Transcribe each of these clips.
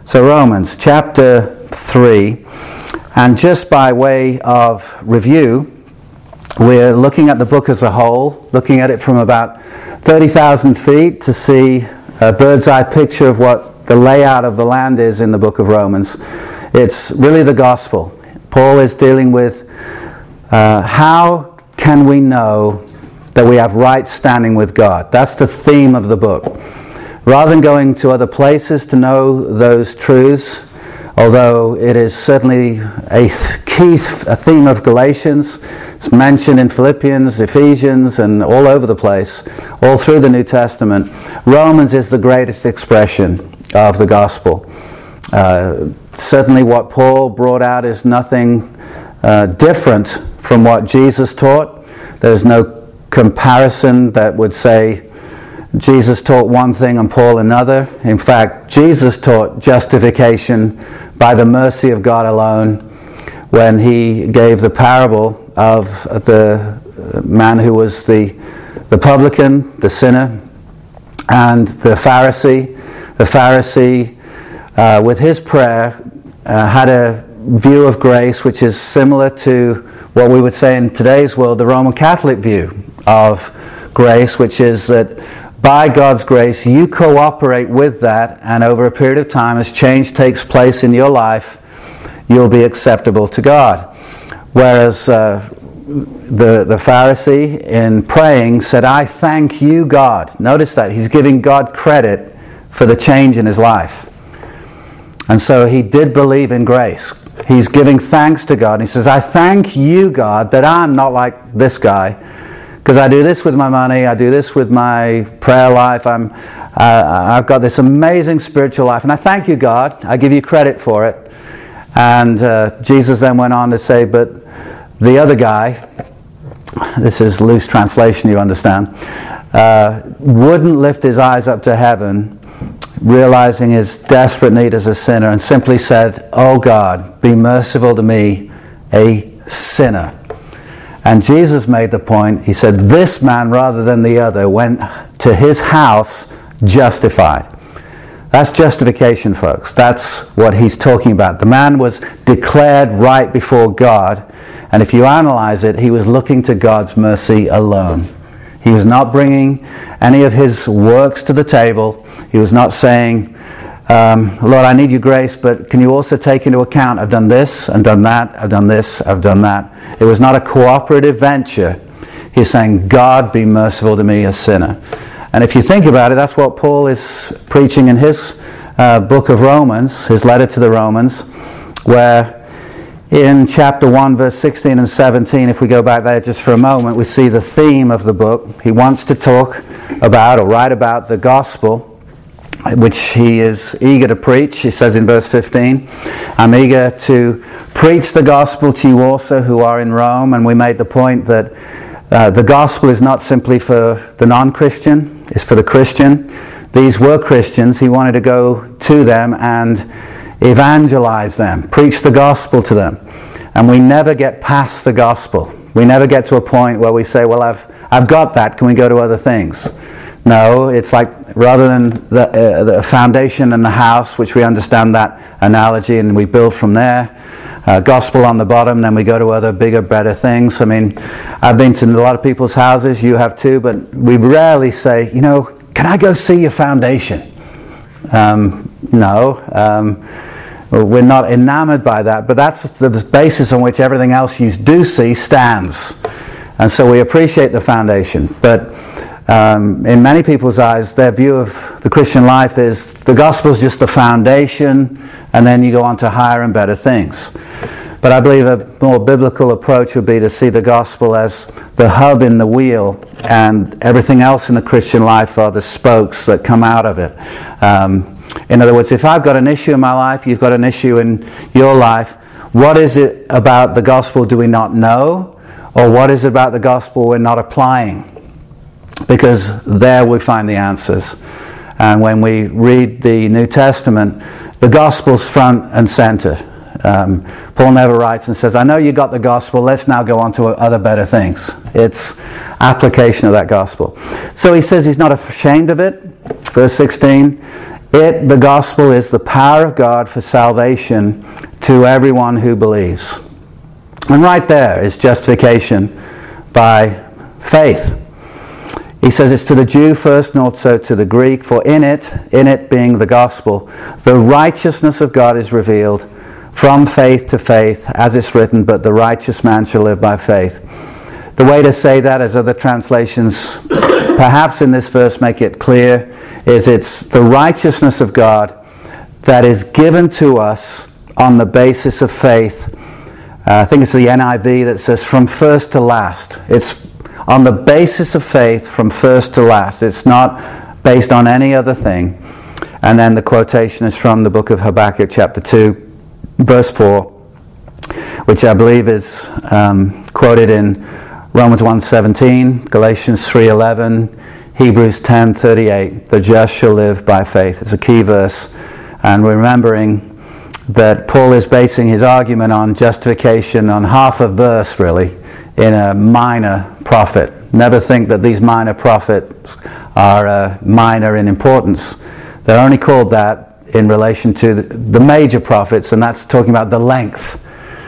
So Romans chapter 3, and just by way of review, we're looking at the book as a whole, looking at it from about 30,000 feet to see a bird's eye picture of what the layout of the land is in the book of Romans. It's really the gospel. Paul is dealing with how can we know that we have right standing with God. That's the theme of the book. Rather than going to other places to know those truths, although it is certainly a theme of Galatians, it's mentioned in Philippians, Ephesians, and all over the place, all through the New Testament, Romans is the greatest expression of the gospel. Certainly what Paul brought out is nothing different from what Jesus taught. There's no comparison that would say Jesus taught one thing and Paul another. In fact, Jesus taught justification by the mercy of God alone when he gave the parable of the man who was the publican, the sinner, and the Pharisee. The Pharisee, with his prayer, had a view of grace which is similar to what we would say in today's world, the Roman Catholic view of grace, which is that by God's grace, you cooperate with that, and over a period of time, as change takes place in your life, you'll be acceptable to God. Whereas the Pharisee, in praying, said, I thank you, God. Notice that. He's giving God credit for the change in his life. And so he did believe in grace. He's giving thanks to God. He says, I thank you, God, that I'm not like this guy. Because I do this with my money, I do this with my prayer life, I've got this amazing spiritual life, and I thank you, God, I give you credit for it. And Jesus then went on to say, but the other guy, this is loose translation, you understand, wouldn't lift his eyes up to heaven, realizing his desperate need as a sinner, and simply said, oh God, be merciful to me, a sinner. And Jesus made the point, he said, this man rather than the other went to his house justified. That's justification, folks. That's what he's talking about. The man was declared right before God, and if you analyze it, he was looking to God's mercy alone. He was not bringing any of his works to the table. He was not saying, Lord, I need your grace, but can you also take into account I've done this and done that, I've done this, I've done that. It was not a cooperative venture. He's saying, God, be merciful to me, a sinner. And if you think about it, that's what Paul is preaching in his book of Romans, his letter to the Romans, where in chapter 1, verse 16 and 17, if we go back there just for a moment, we see the theme of the book. He wants to talk about or write about the gospel, which he is eager to preach. He says in verse 15, I'm eager to preach the gospel to you also who are in Rome. And we made the point that the gospel is not simply for the non-Christian, it's for the Christian. These were Christians. He wanted to go to them and evangelize them, preach the gospel to them. And we never get past the gospel. We never get to a point where we say, well, I've got that, can we go to other things? No, it's like rather than the foundation and the house, which we understand that analogy and we build from there, gospel on the bottom, then we go to other bigger, better things. I mean, I've been to a lot of people's houses, you have too, but we rarely say, can I go see your foundation? No, we're not enamored by that, but that's the basis on which everything else you do see stands. And so we appreciate the foundation, but in many people's eyes, their view of the Christian life is the gospel is just the foundation, and then you go on to higher and better things. But I believe a more biblical approach would be to see the gospel as the hub in the wheel, and everything else in the Christian life are the spokes that come out of it. In other words, if I've got an issue in my life, you've got an issue in your life, what is it about the gospel do we not know? Or what is it about the gospel we're not applying? Because there we find the answers. And when we read the New Testament, the gospel's front and center. Paul never writes and says, I know you got the gospel, let's now go on to other better things. It's application of that gospel. So he says he's not ashamed of it. Verse 16, The gospel, is the power of God for salvation to everyone who believes. And right there is justification by faith. He says it's to the Jew first and also to the Greek, for in it being the gospel, the righteousness of God is revealed from faith to faith, as it's written, but the righteous man shall live by faith. The way to say that, as other translations perhaps in this verse make it clear, is it's the righteousness of God that is given to us on the basis of faith. I think it's the NIV that says from first to last. It's on the basis of faith from first to last. It's not based on any other thing. And then the quotation is from the book of Habakkuk chapter 2, verse 4, which I believe is quoted in Romans 1:17, Galatians 3:11, Hebrews 10:38. The just shall live by faith. It's a key verse. And we're remembering that Paul is basing his argument on justification on half a verse, really, in a minor prophet. Never think that these minor prophets are minor in importance. They're only called that in relation to the major prophets, and that's talking about the length.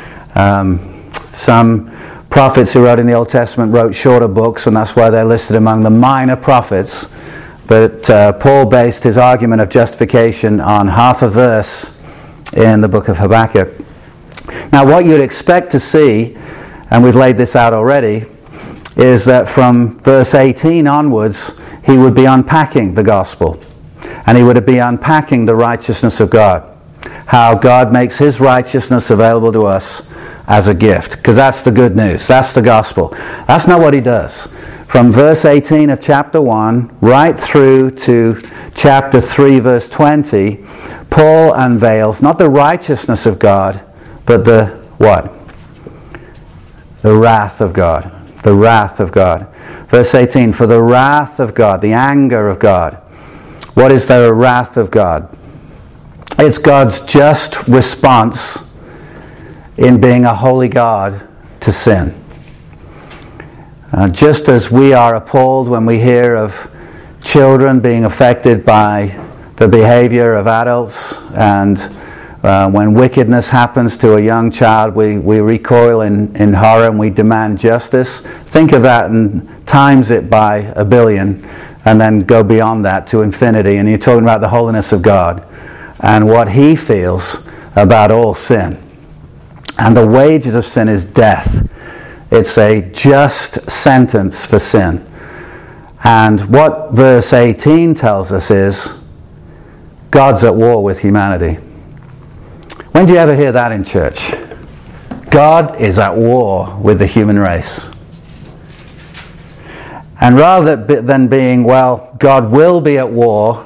Some prophets who wrote in the Old Testament wrote shorter books, and that's why they're listed among the minor prophets. But Paul based his argument of justification on half a verse in the book of Habakkuk. Now, what you'd expect to see, and we've laid this out already, is that from verse 18 onwards, he would be unpacking the gospel. And he would be unpacking the righteousness of God. How God makes his righteousness available to us as a gift. Because that's the good news. That's the gospel. That's not what he does. From verse 18 of chapter 1 right through to chapter 3 verse 20, Paul unveils not the righteousness of God, but the what? The wrath of God. The wrath of God. Verse 18, for the wrath of God, the anger of God. What is the wrath of God? It's God's just response in being a holy God to sin. Just as we are appalled when we hear of children being affected by the behavior of adults, and when wickedness happens to a young child, we recoil in horror and we demand justice. Think of that and times it by 1 billion, and then go beyond that to infinity, and you're talking about the holiness of God and what he feels about all sin. And the wages of sin is death. It's a just sentence for sin. And what verse 18 tells us is God's at war with humanity. When do you ever hear that in church? God is at war with the human race. And rather than being, well, God will be at war,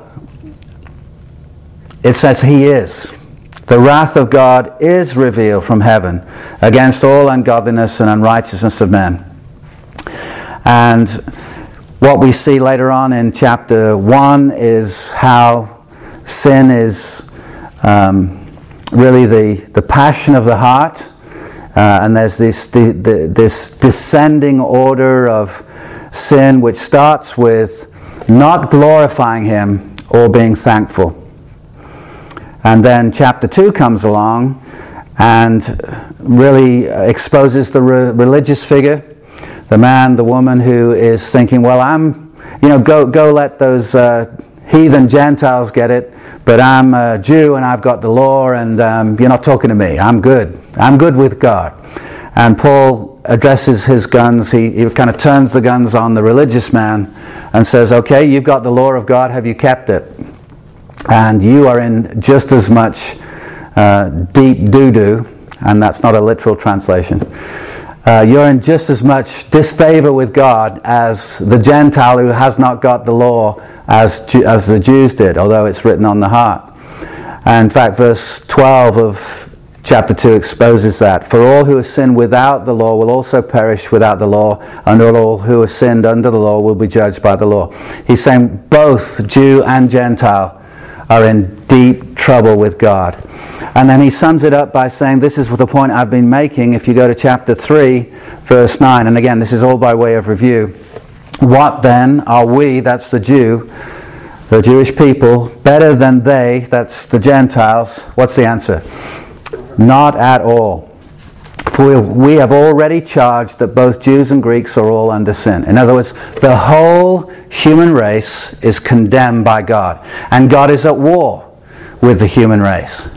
it says he is. The wrath of God is revealed from heaven against all ungodliness and unrighteousness of men. And what we see later on in chapter 1 is how sin is really the passion of the heart. And there's this descending order of sin which starts with not glorifying him or being thankful. And then chapter 2 comes along and really exposes the religious figure, the man, the woman who is thinking, well, go let those heathen Gentiles get it, but I'm a Jew and I've got the law, and you're not talking to me. I'm good. I'm good with God. And Paul addresses his guns. He kind of turns the guns on the religious man and says, okay, you've got the law of God. Have you kept it? And you are in just as much deep doo-doo, and that's not a literal translation. You're in just as much disfavor with God as the Gentile who has not got the law as the Jews did, although it's written on the heart. And in fact, verse 12 of chapter 2 exposes that. For all who have sinned without the law will also perish without the law, and all who have sinned under the law will be judged by the law. He's saying both Jew and Gentile are in deep trouble with God. And then he sums it up by saying, this is the point I've been making. If you go to chapter 3, verse 9, and again, this is all by way of review. What then are we, that's the Jew, the Jewish people, better than they, that's the Gentiles? What's the answer? Not at all. For we have already charged that both Jews and Greeks are all under sin. In other words, the whole human race is condemned by God. And God is at war with the human race.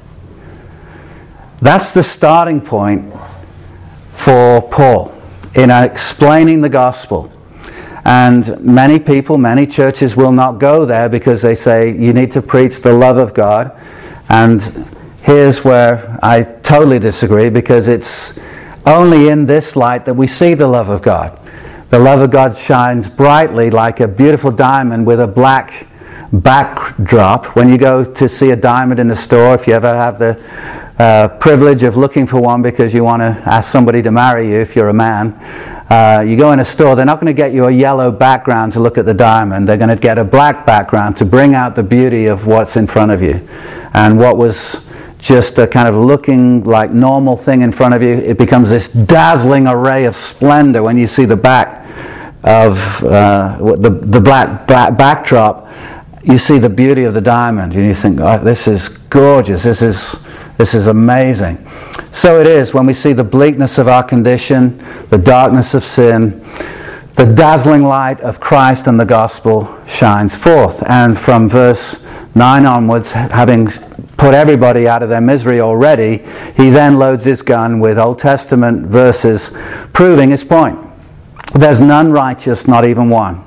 That's the starting point for Paul in explaining the gospel. And many people, many churches will not go there because they say you need to preach the love of God. And here's where I totally disagree, because it's only in this light that we see the love of God. The love of God shines brightly like a beautiful diamond with a black backdrop. When you go to see a diamond in the store, if you ever have the privilege of looking for one because you want to ask somebody to marry you if you're a man, you go in a store, they're not going to get you a yellow background to look at the diamond. They're going to get a black background to bring out the beauty of what's in front of you. And what was just a kind of looking like normal thing in front of you, it becomes this dazzling array of splendor when you see the back of the black backdrop. You see the beauty of the diamond and you think, oh, this is gorgeous, this is amazing. So it is when we see the bleakness of our condition, the darkness of sin, the dazzling light of Christ and the gospel shines forth. And from verse 9 onwards, having put everybody out of their misery already, he then loads his gun with Old Testament verses proving his point. There's none righteous, not even one.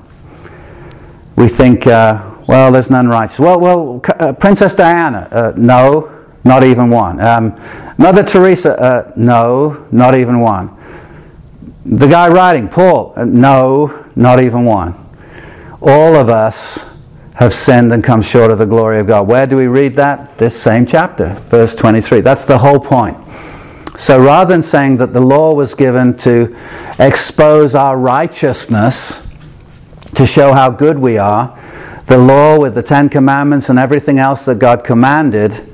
We think, well, there's none righteous. Well, Princess Diana, no, not even one. Mother Teresa, no, not even one. The guy writing, Paul, no, not even one. All of us have sinned and come short of the glory of God. Where do we read that? This same chapter, verse 23. That's the whole point. So rather than saying that the law was given to expose our righteousness, to show how good we are, the law with the Ten Commandments and everything else that God commanded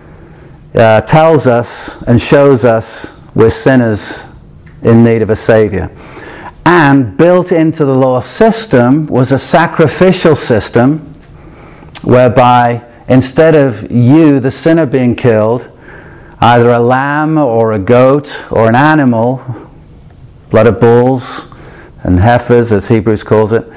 tells us and shows us we're sinners in need of a Savior. And built into the law system was a sacrificial system whereby instead of you, the sinner, being killed, either a lamb or a goat or an animal, blood of bulls and heifers as Hebrews calls it,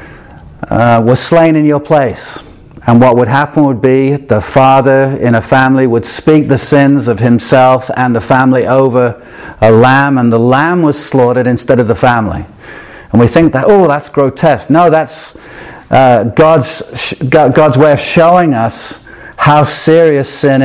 was slain in your place. And what would happen would be the father in a family would speak the sins of himself and the family over a lamb, and the lamb was slaughtered instead of the family. And we think that, oh, that's grotesque. No, that's God's way of showing us how serious sin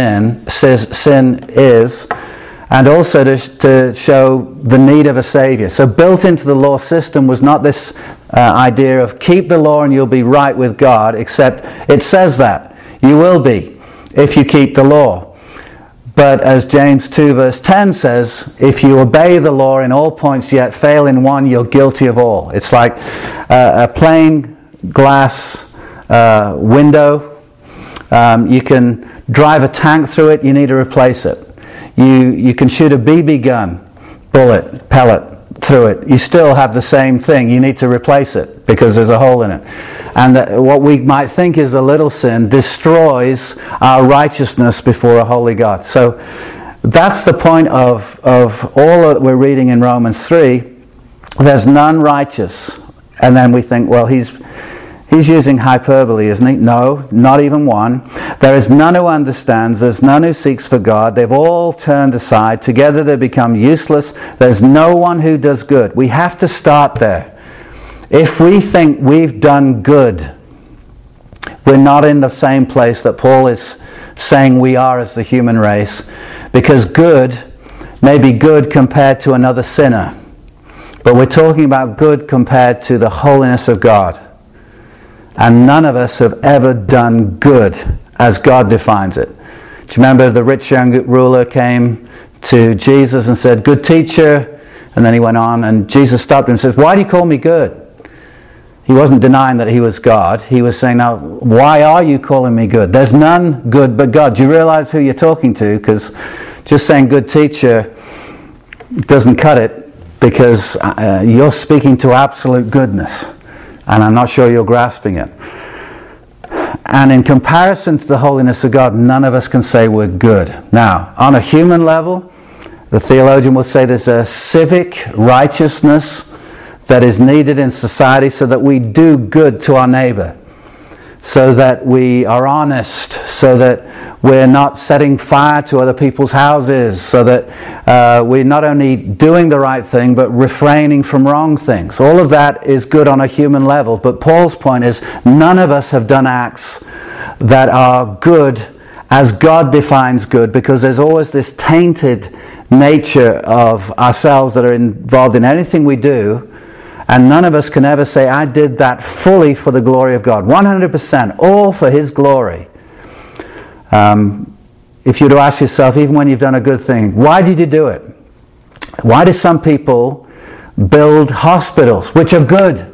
is, and also to show the need of a Savior. So built into the law system was not this idea of keep the law and you'll be right with God, except it says that you will be if you keep the law. But as James 2 verse 10 says, if you obey the law in all points yet fail in one, you're guilty of all. It's like a plain glass window. You can drive a tank through it, you need to replace it. You can shoot a BB gun, bullet, pellet through it. You still have the same thing. You need to replace it because there's a hole in it. And what we might think is a little sin destroys our righteousness before a holy God. So that's the point of all that we're reading in Romans 3. There's none righteous. And then we think, well, he's using hyperbole, isn't he? No, not even one. There is none who understands. There's none who seeks for God. They've all turned aside. Together they become useless. There's no one who does good. We have to start there. If we think we've done good, we're not in the same place that Paul is saying we are as the human race, because good may be good compared to another sinner. But we're talking about good compared to the holiness of God. And none of us have ever done good as God defines it. Do you remember the rich young ruler came to Jesus and said, "Good teacher," and then he went on and Jesus stopped him and said, "Why do you call me good?" He wasn't denying that he was God. He was saying, "Now, why are you calling me good? There's none good but God." Do you realize who you're talking to? Because just saying good teacher doesn't cut it, because you're speaking to absolute goodness. And I'm not sure you're grasping it. And in comparison to the holiness of God, none of us can say we're good. Now, on a human level, the theologian will say there's a civic righteousness that is needed in society so that we do good to our neighbor, so that we are honest, so that we're not setting fire to other people's houses, so that we're not only doing the right thing but refraining from wrong things. All of that is good on a human level, but Paul's point is none of us have done acts that are good as God defines good, because there's always this tainted nature of ourselves that are involved in anything we do. And none of us can ever say, I did that fully for the glory of God. 100%, all for His glory. If you were to ask yourself, even when you've done a good thing, why did you do it? Why do some people build hospitals, which are good?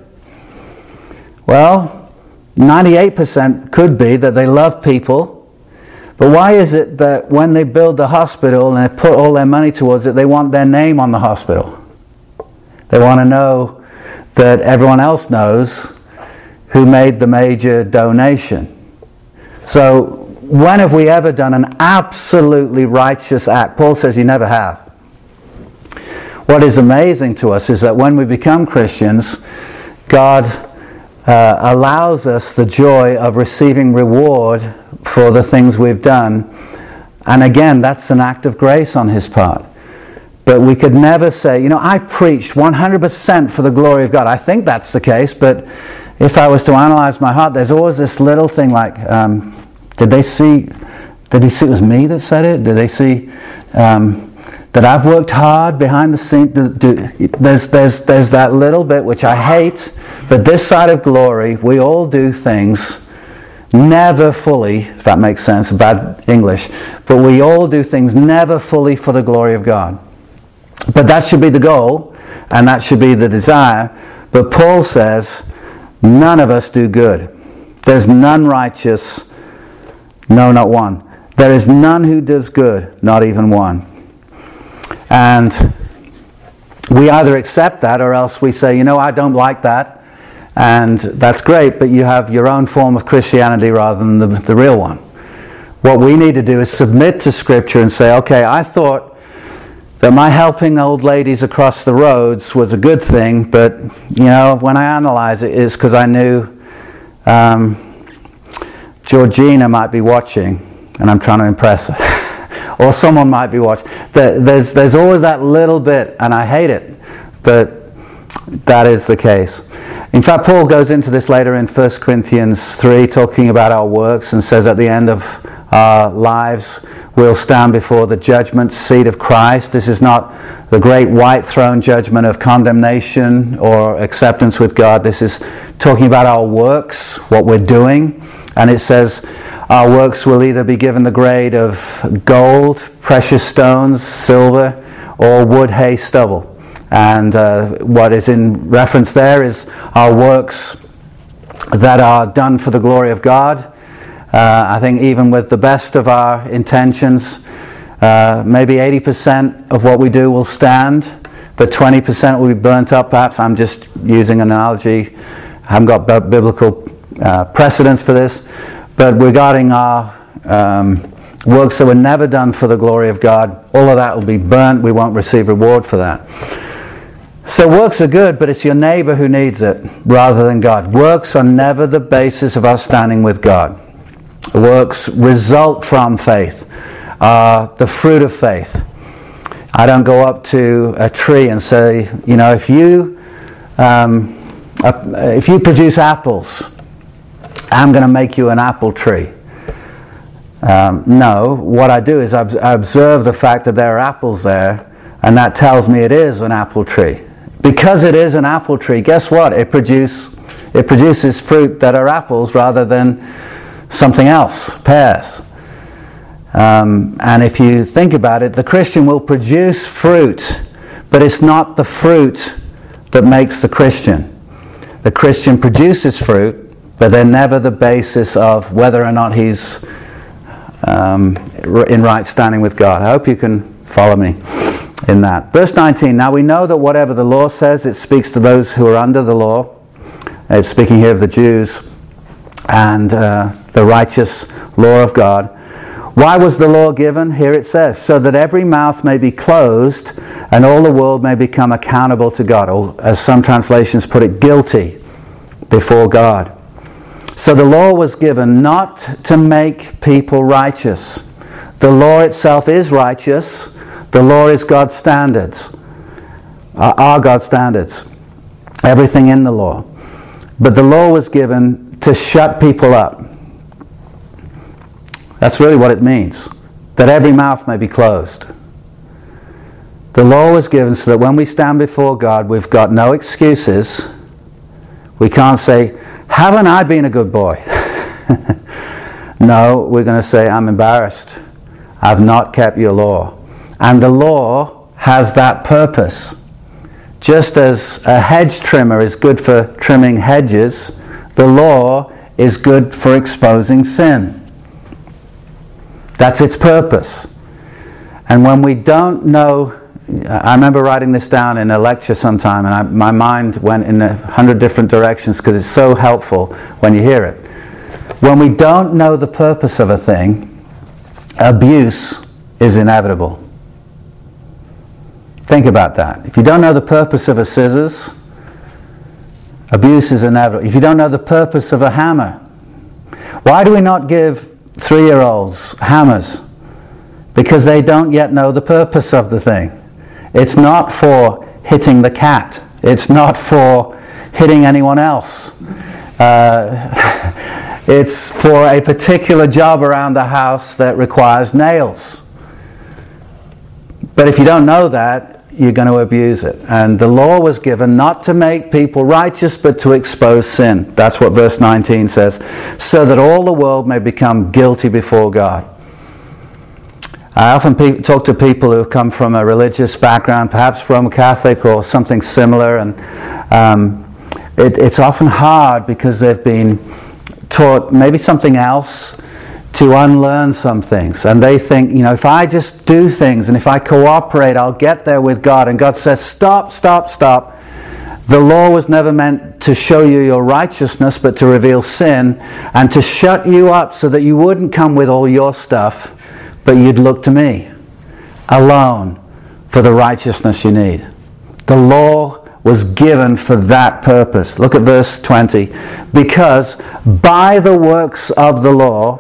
Well, 98% could be that they love people. But why is it that when they build the hospital and they put all their money towards it, they want their name on the hospital? They want to know that everyone else knows who made the major donation. So, when have we ever done an absolutely righteous act? Paul says you never have. What is amazing to us is that when we become Christians, God allows us the joy of receiving reward for the things we've done. And again, that's an act of grace on His part. But we could never say, I preached 100% for the glory of God. I think that's the case, but if I was to analyze my heart, there's always this little thing like, did he see it was me that said it? Did they see that I've worked hard behind the scenes? There's that little bit which I hate, but this side of glory, we all do things never fully, if that makes sense, bad English, but we all do things never fully for the glory of God. But that should be the goal, and that should be the desire. But Paul says, none of us do good. There's none righteous, no, not one. There is none who does good, not even one. And we either accept that or else we say, I don't like that. And that's great, but you have your own form of Christianity rather than the real one. What we need to do is submit to Scripture and say, okay, I thought that my helping old ladies across the roads was a good thing, but, when I analyze it, it's because I knew Georgina might be watching, and I'm trying to impress her. Or someone might be watching. There's always that little bit, and I hate it, but that is the case. In fact, Paul goes into this later in 1 Corinthians 3, talking about our works, and says at the end of our lives, we'll stand before the judgment seat of Christ. This is not the great white throne judgment of condemnation or acceptance with God. This is talking about our works, what we're doing. And it says our works will either be given the grade of gold, precious stones, silver, or wood, hay, stubble. And what is in reference there is our works that are done for the glory of God. I think even with the best of our intentions, maybe 80% of what we do will stand, but 20% will be burnt up perhaps. I'm just using an analogy. I haven't got biblical precedence for this. But regarding our works that were never done for the glory of God, all of that will be burnt. We won't receive reward for that. So works are good, but it's your neighbor who needs it rather than God. Works are never the basis of our standing with God. Works result from faith, the fruit of faith. I don't go up to a tree and say, if you produce apples, I'm going to make you an apple tree. No, what I do is I observe the fact that there are apples there, and that tells me it is an apple tree. Because it is an apple tree, guess what? It produces fruit that are apples rather than something else, pears. And if you think about it, the Christian will produce fruit, but it's not the fruit that makes the Christian. The Christian produces fruit, but they're never the basis of whether or not he's in right standing with God. I hope you can follow me in that. Verse 19, now we know that whatever the law says, it speaks to those who are under the law. It's speaking here of the Jews. And the righteous law of God. Why was the law given? Here it says, so that every mouth may be closed and all the world may become accountable to God, or as some translations put it, guilty before God. So the law was given not to make people righteous. The law itself is righteous. The law is God's standards, are God's standards. Everything in the law. But the law was given to shut people up. That's really what it means. That every mouth may be closed. The law was given so that when we stand before God, we've got no excuses. We can't say, haven't I been a good boy? No, we're going to say, I'm embarrassed. I've not kept your law. And the law has that purpose. Just as a hedge trimmer is good for trimming hedges, the law is good for exposing sin. That's its purpose. And when we don't know, I remember writing this down in a lecture sometime, and my mind went in 100 different directions because it's so helpful when you hear it. When we don't know the purpose of a thing, abuse is inevitable. Think about that. If you don't know the purpose of a scissors, abuse is inevitable. If you don't know the purpose of a hammer, why do we not give 3-year-olds hammers? Because they don't yet know the purpose of the thing. It's not for hitting the cat. It's not for hitting anyone else. It's for a particular job around the house that requires nails. But if you don't know that, you're going to abuse it. And the law was given not to make people righteous, but to expose sin. That's what verse 19 says. So that all the world may become guilty before God. I often talk to people who come from a religious background, perhaps Roman Catholic or something similar, and it's often hard because they've been taught maybe something else to unlearn some things. And they think, if I just do things and if I cooperate, I'll get there with God. And God says, stop. The law was never meant to show you your righteousness, but to reveal sin and to shut you up so that you wouldn't come with all your stuff, but you'd look to me alone for the righteousness you need. The law was given for that purpose. Look at verse 20. Because by the works of the law,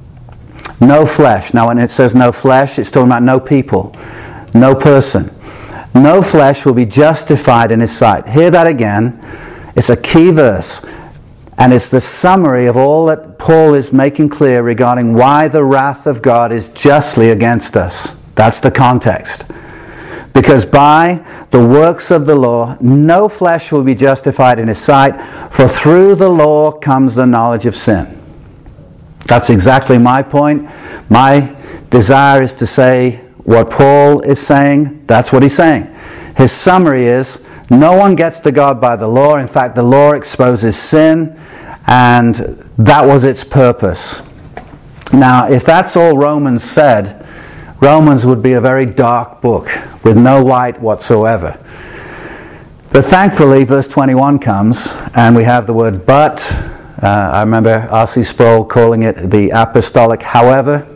no flesh. Now when it says no flesh, it's talking about no people, no person. No flesh will be justified in his sight. Hear that again. It's a key verse. And it's the summary of all that Paul is making clear regarding why the wrath of God is justly against us. That's the context. Because by the works of the law, no flesh will be justified in his sight, for through the law comes the knowledge of sin. That's exactly my point. My desire is to say what Paul is saying. That's what he's saying. His summary is, no one gets to God by the law. In fact, the law exposes sin, and that was its purpose. Now, if that's all Romans said, Romans would be a very dark book with no light whatsoever. But thankfully, verse 21 comes, and we have the word but. I remember R.C. Sproul calling it the apostolic however.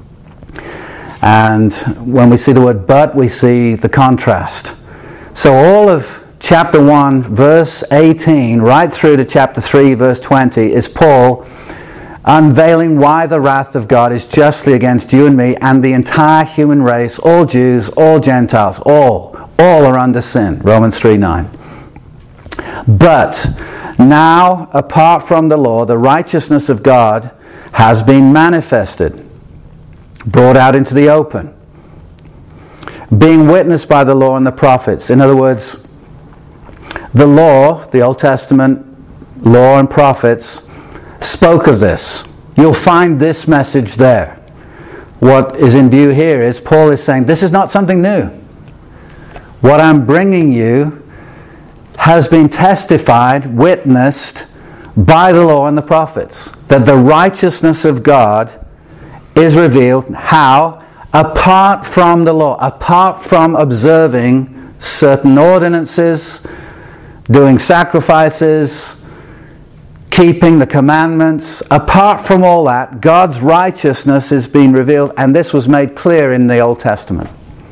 And when we see the word but, we see the contrast. So all of chapter 1, verse 18, right through to chapter 3, verse 20, is Paul unveiling why the wrath of God is justly against you and me and the entire human race, all Jews, all Gentiles, all are under sin. Romans 3:9. But now, apart from the law, the righteousness of God has been manifested, brought out into the open, being witnessed by the law and the prophets. In other words, the law, the Old Testament law and prophets, spoke of this. You'll find this message there. What is in view here is Paul is saying, this is not something new. What I'm bringing you has been testified, witnessed by the law and the prophets, that the righteousness of God is revealed. How? Apart from the law, apart from observing certain ordinances, doing sacrifices, keeping the commandments. Apart from all that, God's righteousness is being revealed, and this was made clear in the Old Testament.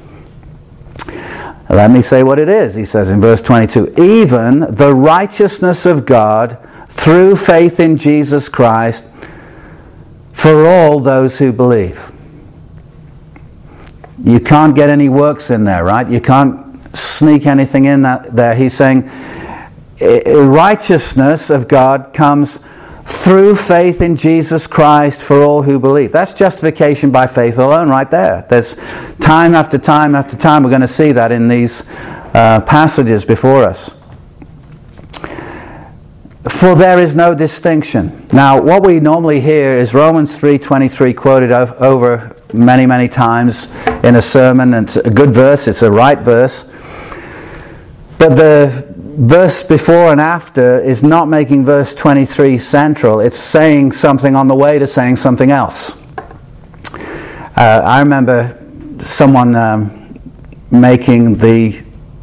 Let me say what it is. He says in verse 22, even the righteousness of God through faith in Jesus Christ for all those who believe. You can't get any works in there, right? You can't sneak anything in there. He's saying righteousness of God comes through faith in Jesus Christ for all who believe. That's justification by faith alone right there. There's time after time after time. We're going to see that in these passages before us. For there is no distinction. Now, what we normally hear is Romans 3:23 quoted over many, many times in a sermon. And it's a good verse. It's a right verse. But the verse before and after is not making verse 23 central. It's saying something on the way to saying something else. I remember someone making the,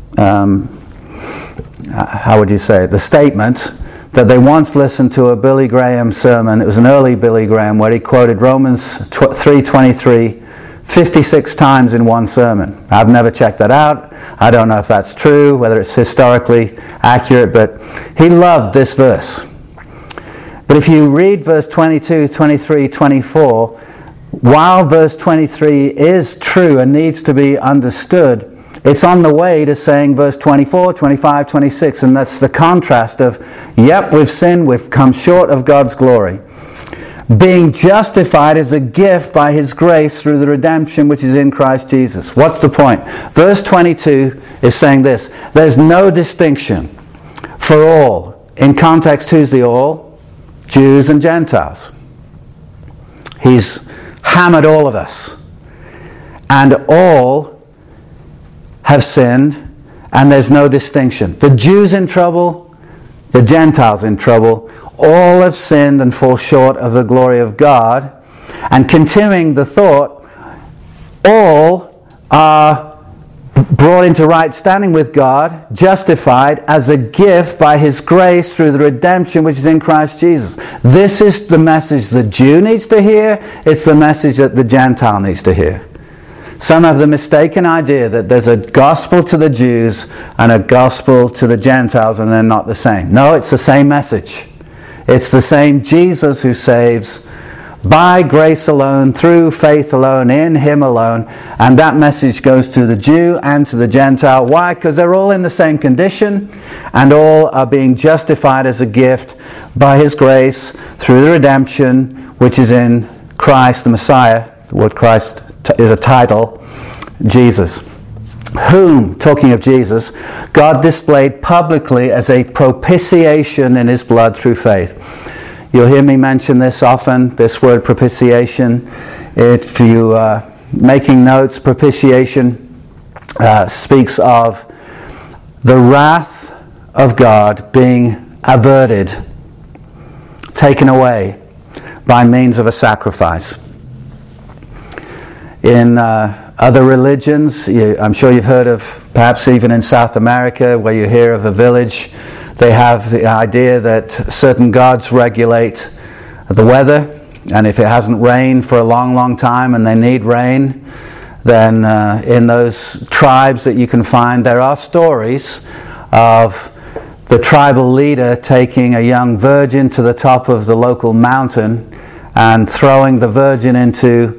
how would you say it, the statement that they once listened to a Billy Graham sermon. It was an early Billy Graham where he quoted Romans 3:23 56 times in one sermon. I've never checked that out. I don't know if that's true, whether it's historically accurate, but he loved this verse. But if you read verse 22, 23, 24, while verse 23 is true and needs to be understood, it's on the way to saying verse 24, 25, 26, and that's the contrast of, yep, we've sinned, we've come short of God's glory. Being justified as a gift by His grace through the redemption which is in Christ Jesus. What's the point? Verse 22 is saying this: there's no distinction for all. In context, who's the all? Jews and Gentiles. He's hammered all of us. And all have sinned, and there's no distinction. The Jews in trouble, the Gentiles in trouble. All have sinned and fall short of the glory of God. And continuing the thought, all are brought into right standing with God, justified as a gift by His grace through the redemption which is in Christ Jesus. This is the message the Jew needs to hear. It's the message that the Gentile needs to hear. Some have the mistaken idea that there's a gospel to the Jews and a gospel to the Gentiles and they're not the same. No, it's the same message. It's the same Jesus who saves by grace alone, through faith alone, in Him alone. And that message goes to the Jew and to the Gentile. Why? Because they're all in the same condition and all are being justified as a gift by His grace through the redemption which is in Christ the Messiah. The word Christ is a title, Jesus. Whom, talking of Jesus, God displayed publicly as a propitiation in His blood through faith. You'll hear me mention this often, this word propitiation. If you are making notes, propitiation speaks of the wrath of God being averted, taken away by means of a sacrifice. In other religions, I'm sure you've heard of, perhaps even in South America, where you hear of a village, they have the idea that certain gods regulate the weather, and if it hasn't rained for a long, long time and they need rain, then in those tribes that you can find, there are stories of the tribal leader taking a young virgin to the top of the local mountain and throwing the virgin into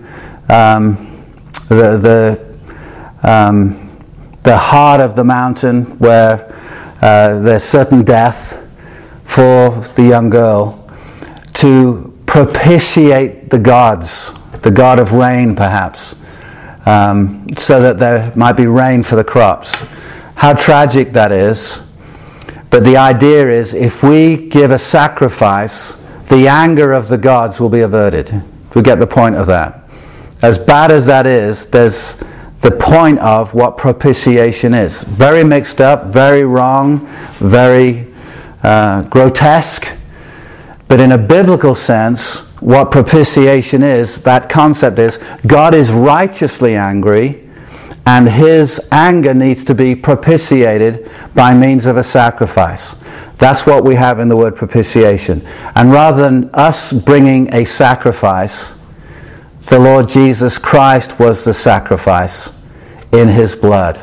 the heart of the mountain where there's certain death for the young girl to propitiate the gods, the god of rain perhaps, so that there might be rain for the crops. How tragic that is. But the idea is if we give a sacrifice, the anger of the gods will be averted. We get the point of that. As bad as that is, there's the point of what propitiation is. Very mixed up, very wrong, very grotesque. But in a biblical sense, what propitiation is, that concept is, God is righteously angry, and His anger needs to be propitiated by means of a sacrifice. That's what we have in the word propitiation. And rather than us bringing a sacrifice, the Lord Jesus Christ was the sacrifice in his blood.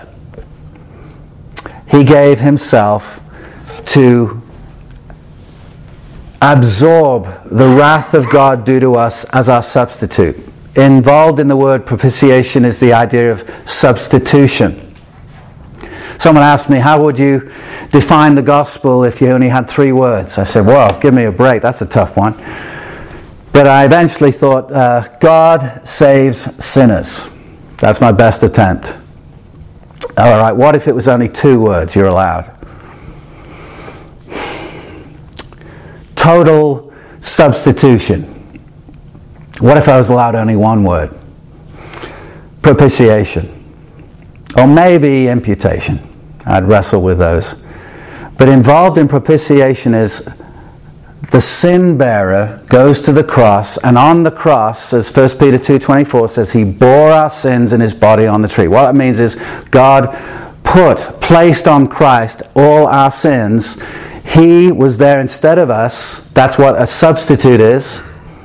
He gave himself to absorb the wrath of God due to us as our substitute. Involved in the word propitiation is the idea of substitution. Someone asked me, how would you define the gospel if you only had 3 words? I said, well, give me a break, that's a tough one. But I eventually thought, God saves sinners. That's my best attempt. All right, what if it was only 2 words you're allowed? Total substitution. What if I was allowed only 1 word? Propitiation. Or maybe imputation. I'd wrestle with those. But involved in propitiation is the sin bearer goes to the cross, and on the cross, as 1 Peter 2:24 says, he bore our sins in his body on the tree. What that means is God placed on Christ all our sins. He was there instead of us. That's what a substitute is.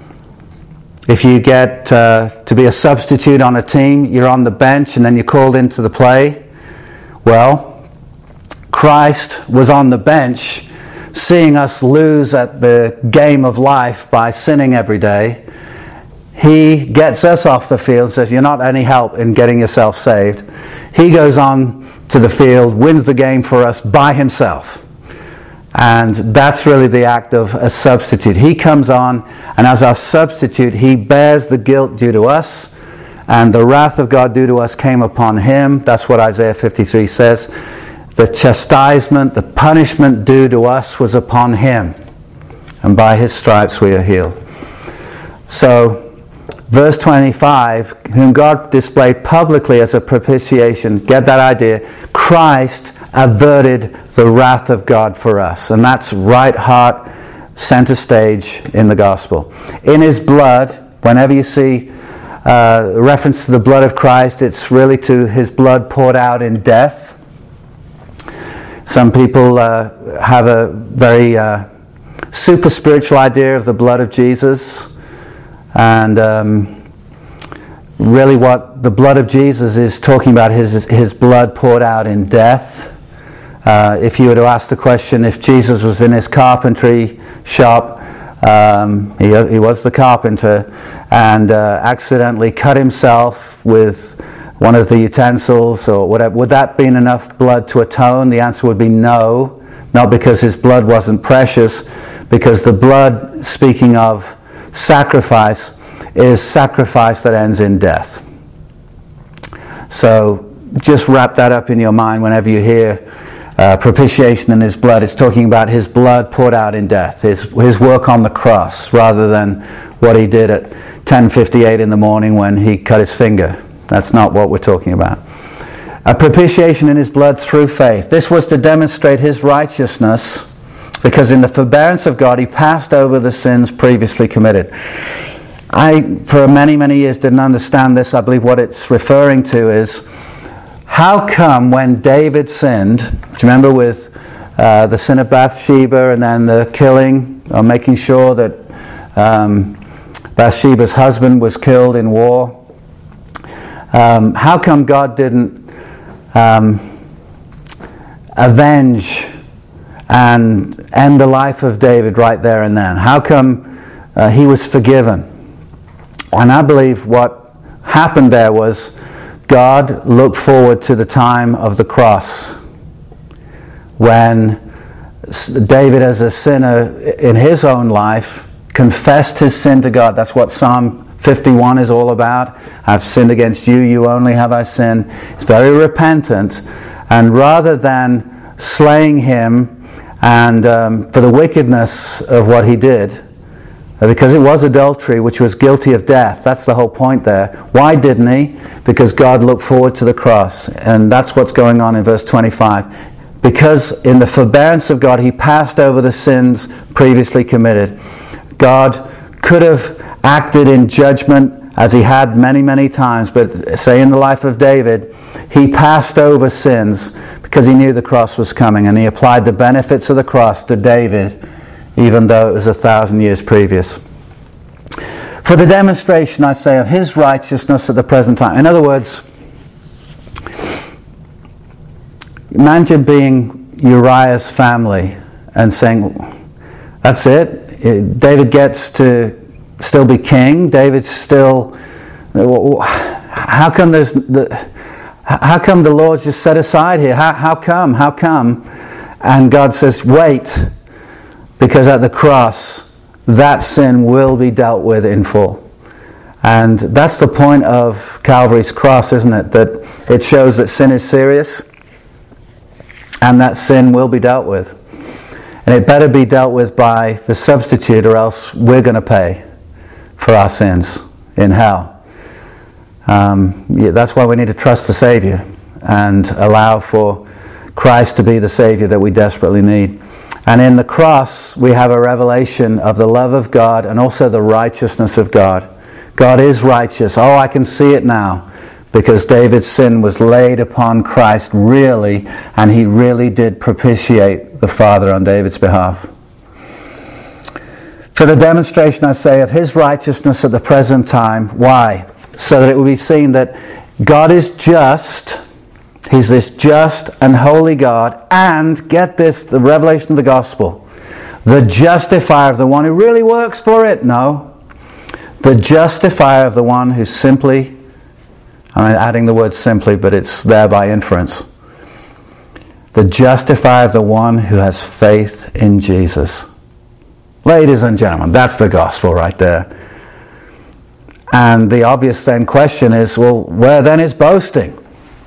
If you get to be a substitute on a team, you're on the bench and then you're called into the play. Well, Christ was on the bench, seeing us lose at the game of life by sinning every day. He gets us off the field, says, you're not any help in getting yourself saved. He goes on to the field, wins the game for us by himself. And that's really the act of a substitute. He comes on, and as our substitute, he bears the guilt due to us, and the wrath of God due to us came upon him. That's what Isaiah 53 says. The chastisement, the punishment due to us was upon him, and by his stripes we are healed. So, verse 25, whom God displayed publicly as a propitiation, get that idea, Christ averted the wrath of God for us. And that's right heart, center stage in the gospel. In his blood, whenever you see reference to the blood of Christ, it's really to his blood poured out in death. Some people have a very super spiritual idea of the blood of Jesus. And really what the blood of Jesus is talking about is his blood poured out in death. If you were to ask the question, if Jesus was in his carpentry shop, he was the carpenter, and accidentally cut himself with one of the utensils or whatever, would that be enough blood to atone? The answer would be no, not because his blood wasn't precious, because the blood, speaking of sacrifice, is sacrifice that ends in death. So just wrap that up in your mind whenever you hear propitiation in his blood. It's talking about his blood poured out in death, his work on the cross, rather than what he did at 10:58 in the morning when he cut his finger. That's not what we're talking about. A propitiation in his blood through faith. This was to demonstrate his righteousness, because in the forbearance of God he passed over the sins previously committed. I, for many, many years, didn't understand this. I believe what it's referring to is, how come when David sinned, do you remember with the sin of Bathsheba and then the killing, or making sure that Bathsheba's husband was killed in war, how come God didn't avenge and end the life of David right there and then? How come he was forgiven? And I believe what happened there was God looked forward to the time of the cross when David, as a sinner in his own life, confessed his sin to God. That's what Psalm 51 is all about. I've sinned against you, you only have I sinned. He's very repentant, and rather than slaying him and for the wickedness of what he did, because it was adultery which was guilty of death. That's the whole point there. Why didn't he? Because God looked forward to the cross. And that's what's going on in verse 25. Because in the forbearance of God he passed over the sins previously committed. God could have acted in judgment as he had many, many times, but say in the life of David, he passed over sins because he knew the cross was coming, and he applied the benefits of the cross to David, even though it was 1,000 years previous. For the demonstration, I say, of his righteousness at the present time. In other words, imagine being Uriah's family and saying, that's it? David gets to still be king? David's still... How come the Lord's just set aside here? How come? And God says, wait, because at the cross, that sin will be dealt with in full. And that's the point of Calvary's cross, isn't it? That it shows that sin is serious, and that sin will be dealt with. And it better be dealt with by the substitute, or else we're going to pay for our sins in hell. That's why we need to trust the Savior and allow for Christ to be the Savior that we desperately need. And in the cross, we have a revelation of the love of God and also the righteousness of God. God is righteous. Oh, I can see it now, because David's sin was laid upon Christ really, and he really did propitiate the Father on David's behalf. For the demonstration, I say, of his righteousness at the present time. Why? So that it will be seen that God is just. He's this just and holy God. And, get this, the revelation of the gospel. The justifier of the one who really works for it. No. The justifier of the one who simply, I'm adding the word simply, but it's there by inference. The justifier of the one who has faith in Jesus. Ladies and gentlemen, that's the gospel right there. And the obvious then question is, well, where then is boasting?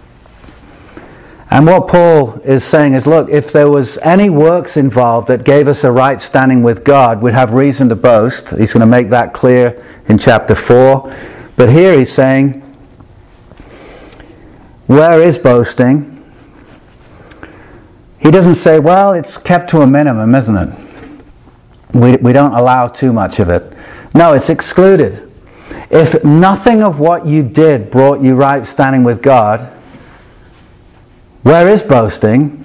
And what Paul is saying is, look, if there was any works involved that gave us a right standing with God, we'd have reason to boast. He's going to make that clear in chapter 4. But here he's saying, where is boasting? He doesn't say, well, it's kept to a minimum, isn't it? We don't allow too much of it. No, it's excluded. If nothing of what you did brought you right standing with God, where is boasting?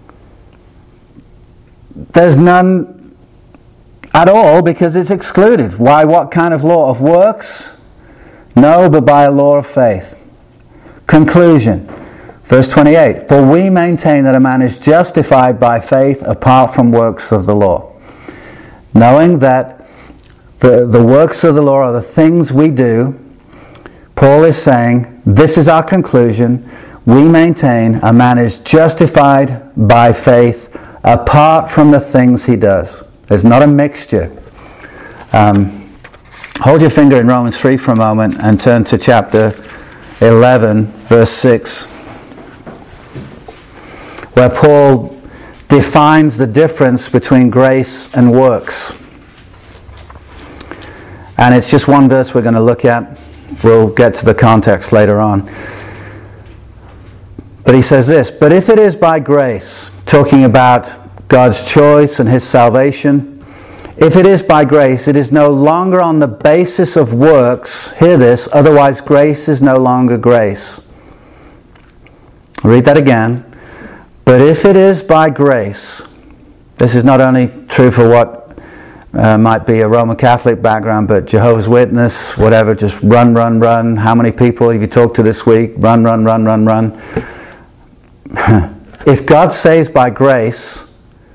There's none at all, because it's excluded. Why? What kind of law? Of works? No, but by a law of faith. Conclusion. Verse 28. For we maintain that a man is justified by faith apart from works of the law. Knowing that the works of the law are the things we do, Paul is saying, this is our conclusion. We maintain a man is justified by faith apart from the things he does. There's not a mixture. Hold your finger in Romans 3 for a moment and turn to chapter 11, verse 6, where Paul defines the difference between grace and works. And it's just one verse we're going to look at. We'll get to the context later on. But he says this, but if it is by grace, talking about God's choice and his salvation, if it is by grace, it is no longer on the basis of works. Hear this, otherwise grace is no longer grace. I'll read that again. But if it is by grace, this is not only true for what might be a Roman Catholic background, but Jehovah's Witness, whatever, just run. How many people have you talked to this week? Run. If God saves by grace,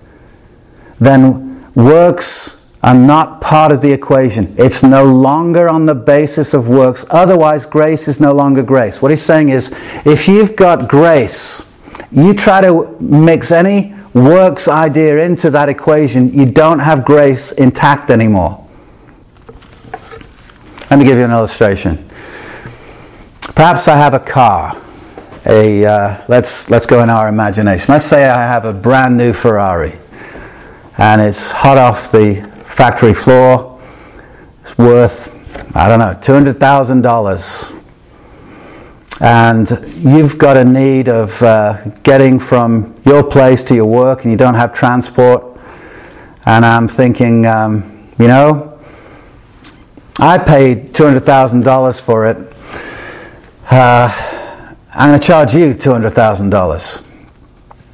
then works are not part of the equation. It's no longer on the basis of works. Otherwise, grace is no longer grace. What he's saying is, if you've got grace, you try to mix any works idea into that equation, you don't have grace intact anymore. Let me give you an illustration. Perhaps I have a car. Let's go in our imagination. Let's say I have a brand new Ferrari, and it's hot off the factory floor. It's worth, $200,000. And you've got a need of getting from your place to your work, and you don't have transport. And I'm thinking, I paid $200,000 for it. I'm going to charge you $200,000.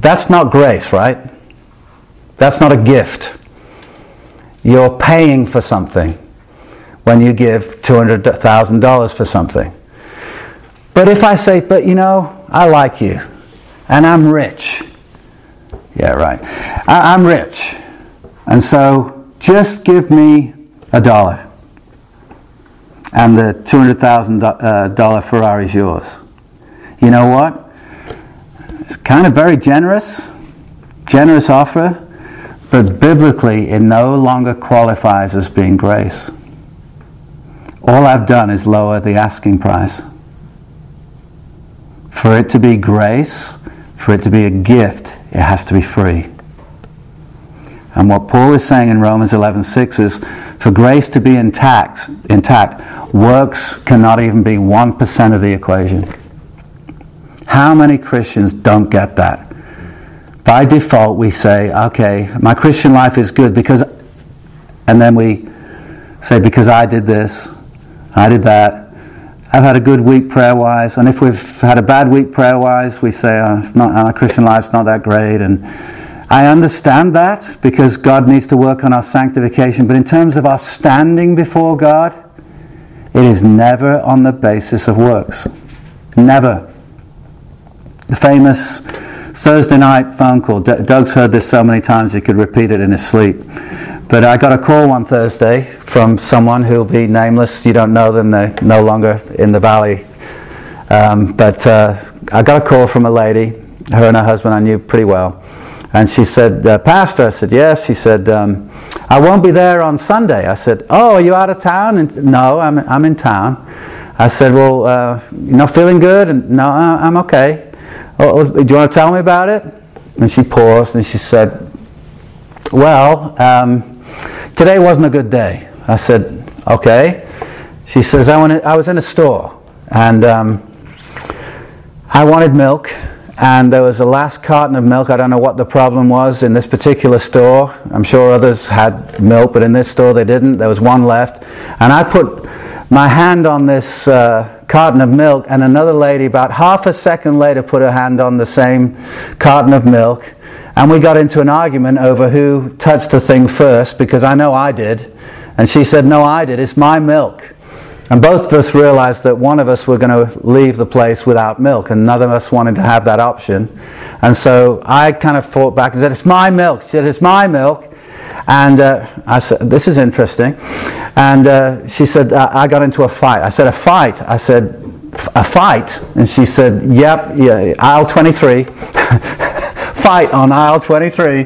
That's not grace, right? That's not a gift. You're paying for something when you give $200,000 for something. But if I say, but you know, I like you, and I'm rich. Yeah, right. I'm rich. And so just give me $1. And the $200,000 Ferrari is yours. You know what? It's kind of very generous offer, but biblically it no longer qualifies as being grace. All I've done is lower the asking price. For it to be grace, for it to be a gift, it has to be free. And what Paul is saying in Romans 11:6 is, for grace to be intact, works cannot even be 1% of the equation. How many Christians don't get that? By default, we say, okay, my Christian life is good because, and then we say, because I did this, I did that, I've had a good week prayer-wise, and if we've had a bad week prayer-wise, we say, our Christian life's not that great, and I understand that because God needs to work on our sanctification, but in terms of our standing before God, it is never on the basis of works. Never. The famous Thursday night phone call. Doug's heard this so many times he could repeat it in his sleep. But I got a call one Thursday from someone who'll be nameless. You don't know them. They're no longer in the valley. But I got a call from a lady. Her and her husband I knew pretty well. And she said, Pastor, I said, yes. She said, I won't be there on Sunday. I said, oh, are you out of town? And, no, I'm in town. I said, well, you're not feeling good? And no, I'm okay. Oh, do you want to tell me about it? And she paused and she said, well, today wasn't a good day. I said, okay. She says, I was in a store and I wanted milk. And there was a last carton of milk. I don't know what the problem was in this particular store. I'm sure others had milk, but in this store they didn't. There was one left. And I put my hand on this carton of milk, and another lady about half a second later put her hand on the same carton of milk. And we got into an argument over who touched the thing first, because I know I did. And she said, no, I did. It's my milk. And both of us realized that one of us were going to leave the place without milk, and none of us wanted to have that option. And so I kind of fought back and said, it's my milk. She said, it's my milk. And I said, this is interesting. And she said, I got into a fight. I said, a fight? I said, a fight? And she said, yep, yeah, aisle 23. Fight on aisle 23.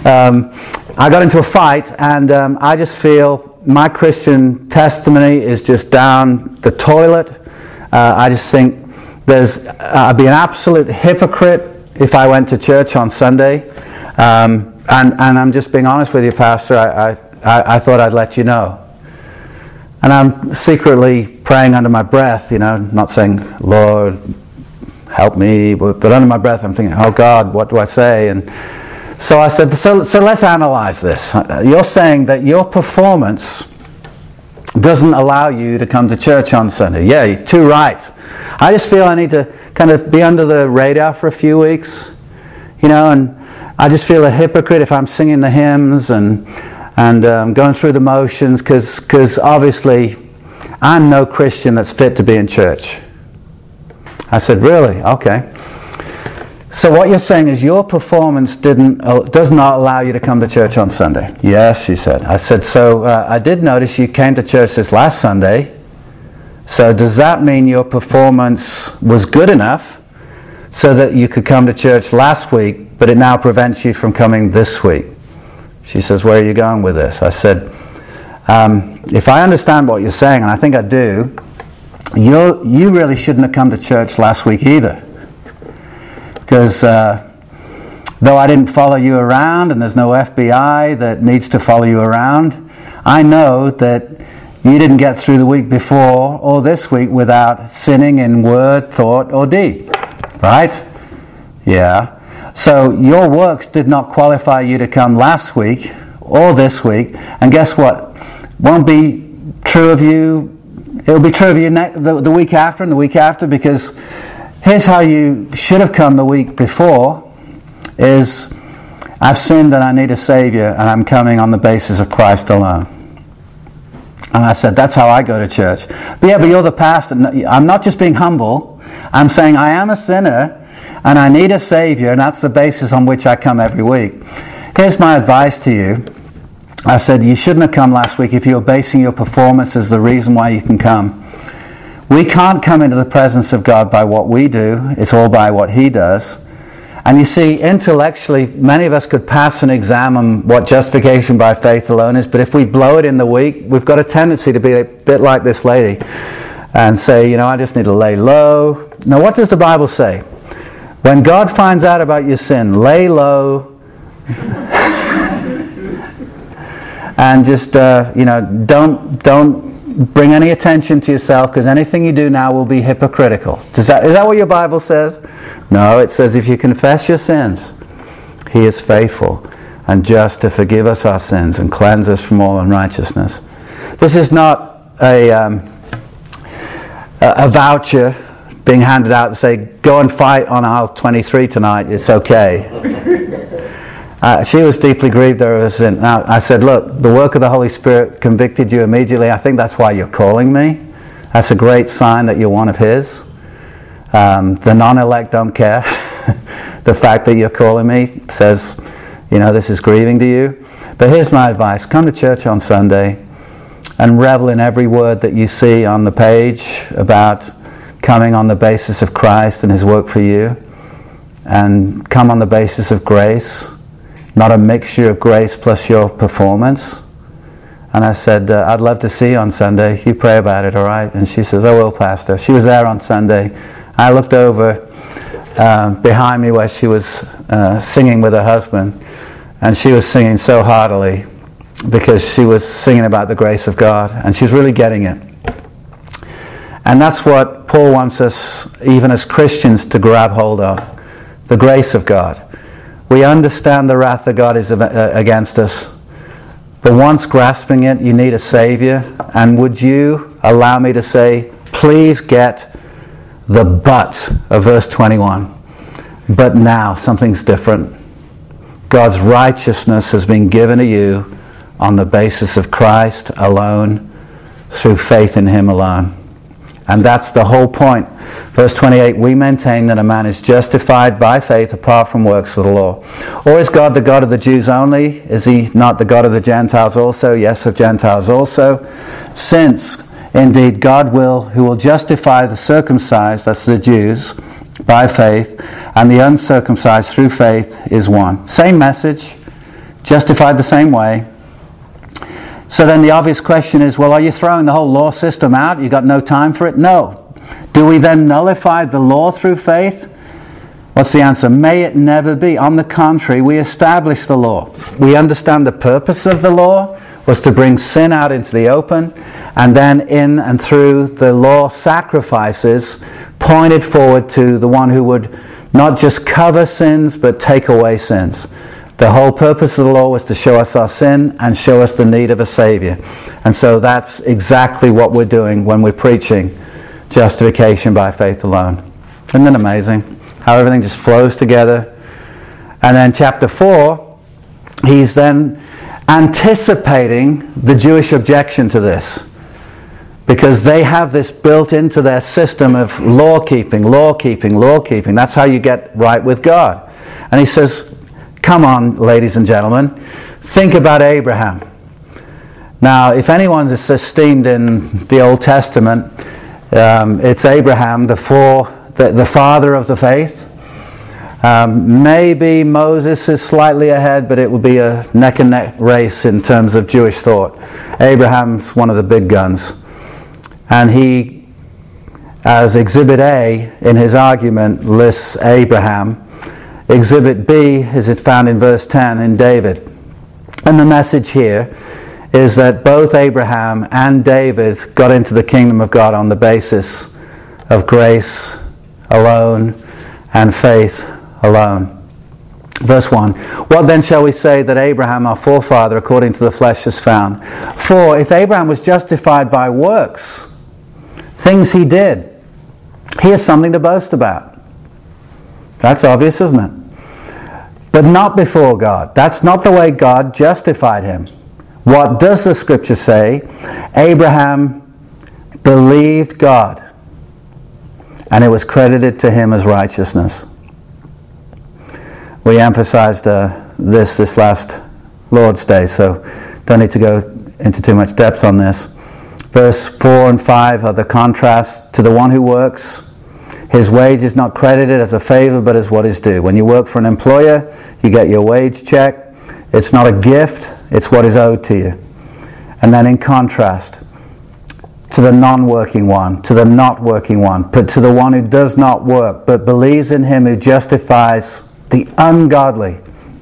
I got into a fight, and I just feel my Christian testimony is just down the toilet. I just think I'd be an absolute hypocrite if I went to church on Sunday. And I'm just being honest with you, Pastor. I thought I'd let you know. And I'm secretly praying under my breath, not saying, Lord, help me, but under my breath I'm thinking, oh God, what do I say? And so I said, so let's analyze this. You're saying that your performance doesn't allow you to come to church on Sunday. Yeah, you're too right. I just feel I need to kind of be under the radar for a few weeks, and I just feel a hypocrite if I'm singing the hymns and going through the motions, because obviously I'm no Christian that's fit to be in church. I said, really? Okay. So what you're saying is your performance does not allow you to come to church on Sunday. Yes, she said. I said, so I did notice you came to church this last Sunday. So does that mean your performance was good enough so that you could come to church last week, but it now prevents you from coming this week? She says, where are you going with this? I said, if I understand what you're saying, and I think I do, you really shouldn't have come to church last week either. Because though I didn't follow you around, and there's no FBI that needs to follow you around, I know that you didn't get through the week before or this week without sinning in word, thought, or deed. Right? Yeah. So your works did not qualify you to come last week or this week. And guess what? Won't be true of you. It'll be true of you the week after and the week after, because here's how you should have come the week before. is, I've sinned and I need a Savior, and I'm coming on the basis of Christ alone. And I said, that's how I go to church. But you're the pastor. I'm not just being humble. I'm saying I am a sinner and I need a Savior, and that's the basis on which I come every week. Here's my advice to you. I said, you shouldn't have come last week if you were basing your performance as the reason why you can come. We can't come into the presence of God by what we do. It's all by what He does. And you see, intellectually, many of us could pass an exam on what justification by faith alone is, but if we blow it in the week, we've got a tendency to be a bit like this lady and say, I just need to lay low. Now, what does the Bible say? When God finds out about your sin, lay low and just, don't bring any attention to yourself, because anything you do now will be hypocritical. Is that what your Bible says? No, it says if you confess your sins, He is faithful and just to forgive us our sins and cleanse us from all unrighteousness. This is not a voucher being handed out to say, go and fight on aisle 23 tonight, it's okay. She was deeply grieved over her sin. Now, I said, look, the work of the Holy Spirit convicted you immediately. I think that's why you're calling me. That's a great sign that you're one of His. The non-elect don't care. The fact that you're calling me says, this is grieving to you. But here's my advice. Come to church on Sunday and revel in every word that you see on the page about coming on the basis of Christ and His work for you. And come on the basis of grace. Not a mixture of grace plus your performance. And I said, I'd love to see you on Sunday. You pray about it, all right? And she says, I will, Pastor. She was there on Sunday. I looked over behind me where she was singing with her husband. And she was singing so heartily because she was singing about the grace of God. And she was really getting it. And that's what Paul wants us, even as Christians, to grab hold of. The grace of God. We understand the wrath of God is against us. But once grasping it, you need a Savior. And would you allow me to say, please get the but of verse 21. But now, something's different. God's righteousness has been given to you on the basis of Christ alone, through faith in Him alone. And that's the whole point. Verse 28, we maintain that a man is justified by faith apart from works of the law. Or is God the God of the Jews only? Is He not the God of the Gentiles also? Yes, of Gentiles also. Since, indeed, God who will justify the circumcised, that's the Jews, by faith, and the uncircumcised through faith is one. Same message, justified the same way. So then the obvious question is, well, are you throwing the whole law system out? You got no time for it? No. Do we then nullify the law through faith? What's the answer? May it never be. On the contrary, we establish the law. We understand the purpose of the law was to bring sin out into the open, and then in and through the law sacrifices pointed forward to the one who would not just cover sins but take away sins. The whole purpose of the law was to show us our sin and show us the need of a Savior. And so that's exactly what we're doing when we're preaching justification by faith alone. Isn't it amazing how everything just flows together? And then chapter 4, he's then anticipating the Jewish objection to this. Because they have this built into their system of law-keeping. That's how you get right with God. And he says, come on, ladies and gentlemen, think about Abraham. Now, if anyone is esteemed in the Old Testament, it's Abraham, the father of the faith. Maybe Moses is slightly ahead, but it would be a neck-and-neck race in terms of Jewish thought. Abraham's one of the big guns. And he, as Exhibit A in his argument, lists Abraham. Exhibit B is found in verse 10 in David. And the message here is that both Abraham and David got into the kingdom of God on the basis of grace alone and faith alone. Verse 1, what then shall we say that Abraham, our forefather, according to the flesh, has found? For if Abraham was justified by works, things he did, he has something to boast about. That's obvious, isn't it? but not before God. That's not the way God justified him. What does the scripture say? Abraham believed God, and it was credited to him as righteousness. We emphasized this last Lord's Day, so don't need to go into too much depth on this. Verse 4 and 5 are the contrast. To the one who works, his wage is not credited as a favor, but as what is due. When you work for an employer, you get your wage check. It's not a gift, it's what is owed to you. And then in contrast, to the non-working one, to the not working one, but to the one who does not work, but believes in him who justifies the ungodly.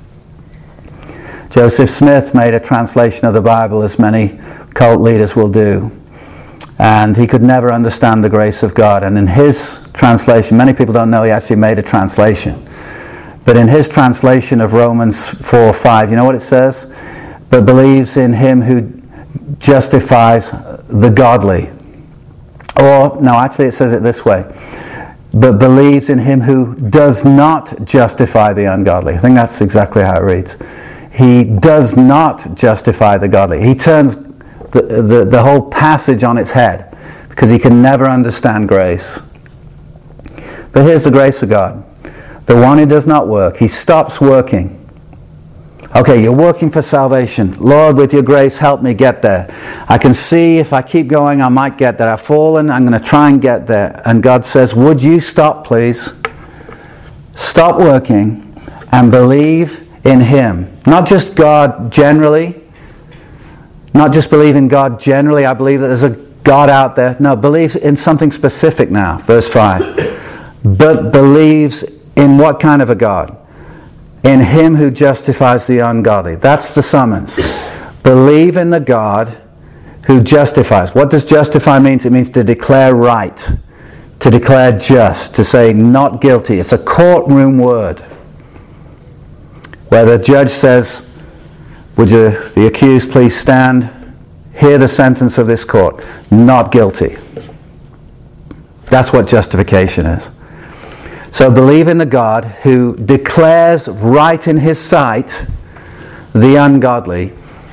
Joseph Smith made a translation of the Bible, as many cult leaders will do. And he could never understand the grace of God. And in his translation, many people don't know he actually made a translation. But in his translation of Romans 4:5, you know what it says? But believes in him who justifies the godly. Or, no, actually it says it this way. But believes in him who does not justify the ungodly. I think that's exactly how it reads. He does not justify the godly. He turns the whole passage on its head because he can never understand grace. But here's the grace of God. The one who does not work, he stops working. Okay, you're working for salvation. Lord, with your grace, help me get there. I can see if I keep going, I might get there. I've fallen, I'm going to try and get there. And God says, would you stop, please? Stop working and believe in him. Not just God generally. Not just believe in God generally. I believe that there's a God out there. No, believe in something specific now. Verse 5. But believes in what kind of a God? In him who justifies the ungodly. That's the summons. Believe in the God who justifies. What does justify mean? It means to declare right, to declare just, to say not guilty. It's a courtroom word where the judge says, would you, the accused, please stand, hear the sentence of this court, not guilty. That's what justification is. So believe in the God who declares right in his sight the ungodly.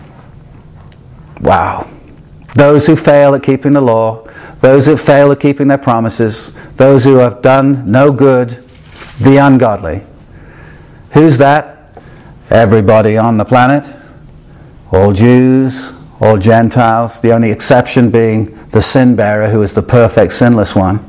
Wow. Those who fail at keeping the law, those who fail at keeping their promises, those who have done no good, the ungodly. Who's that? Everybody on the planet. All Jews, all Gentiles, the only exception being the sin bearer who is the perfect sinless one.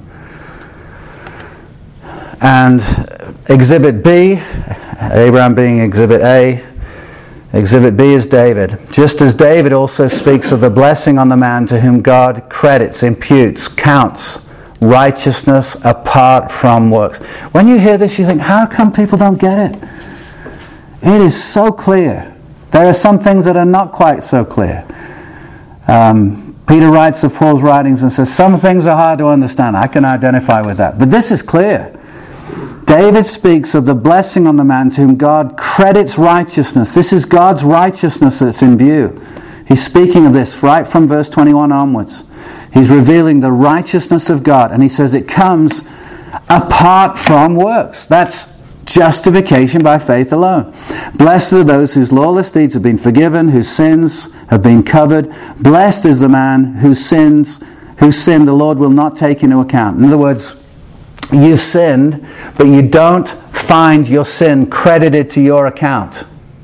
And Exhibit B, Abraham being Exhibit A, Exhibit B is David. Just as David also speaks of the blessing on the man to whom God credits, imputes, counts righteousness apart from works. When you hear this, you think, how come people don't get it? It is so clear. There are some things that are not quite so clear. Peter writes of Paul's writings and says, some things are hard to understand. I can identify with that. But this is clear. David speaks of the blessing on the man to whom God credits righteousness. This is God's righteousness that's in view. He's speaking of this right from verse 21 onwards. He's revealing the righteousness of God, and he says it comes apart from works. That's justification by faith alone. Blessed are those whose lawless deeds have been forgiven, whose sins have been covered. Blessed is the man whose sin the Lord will not take into account. In other words, you've sinned, but you don't find your sin credited to your account.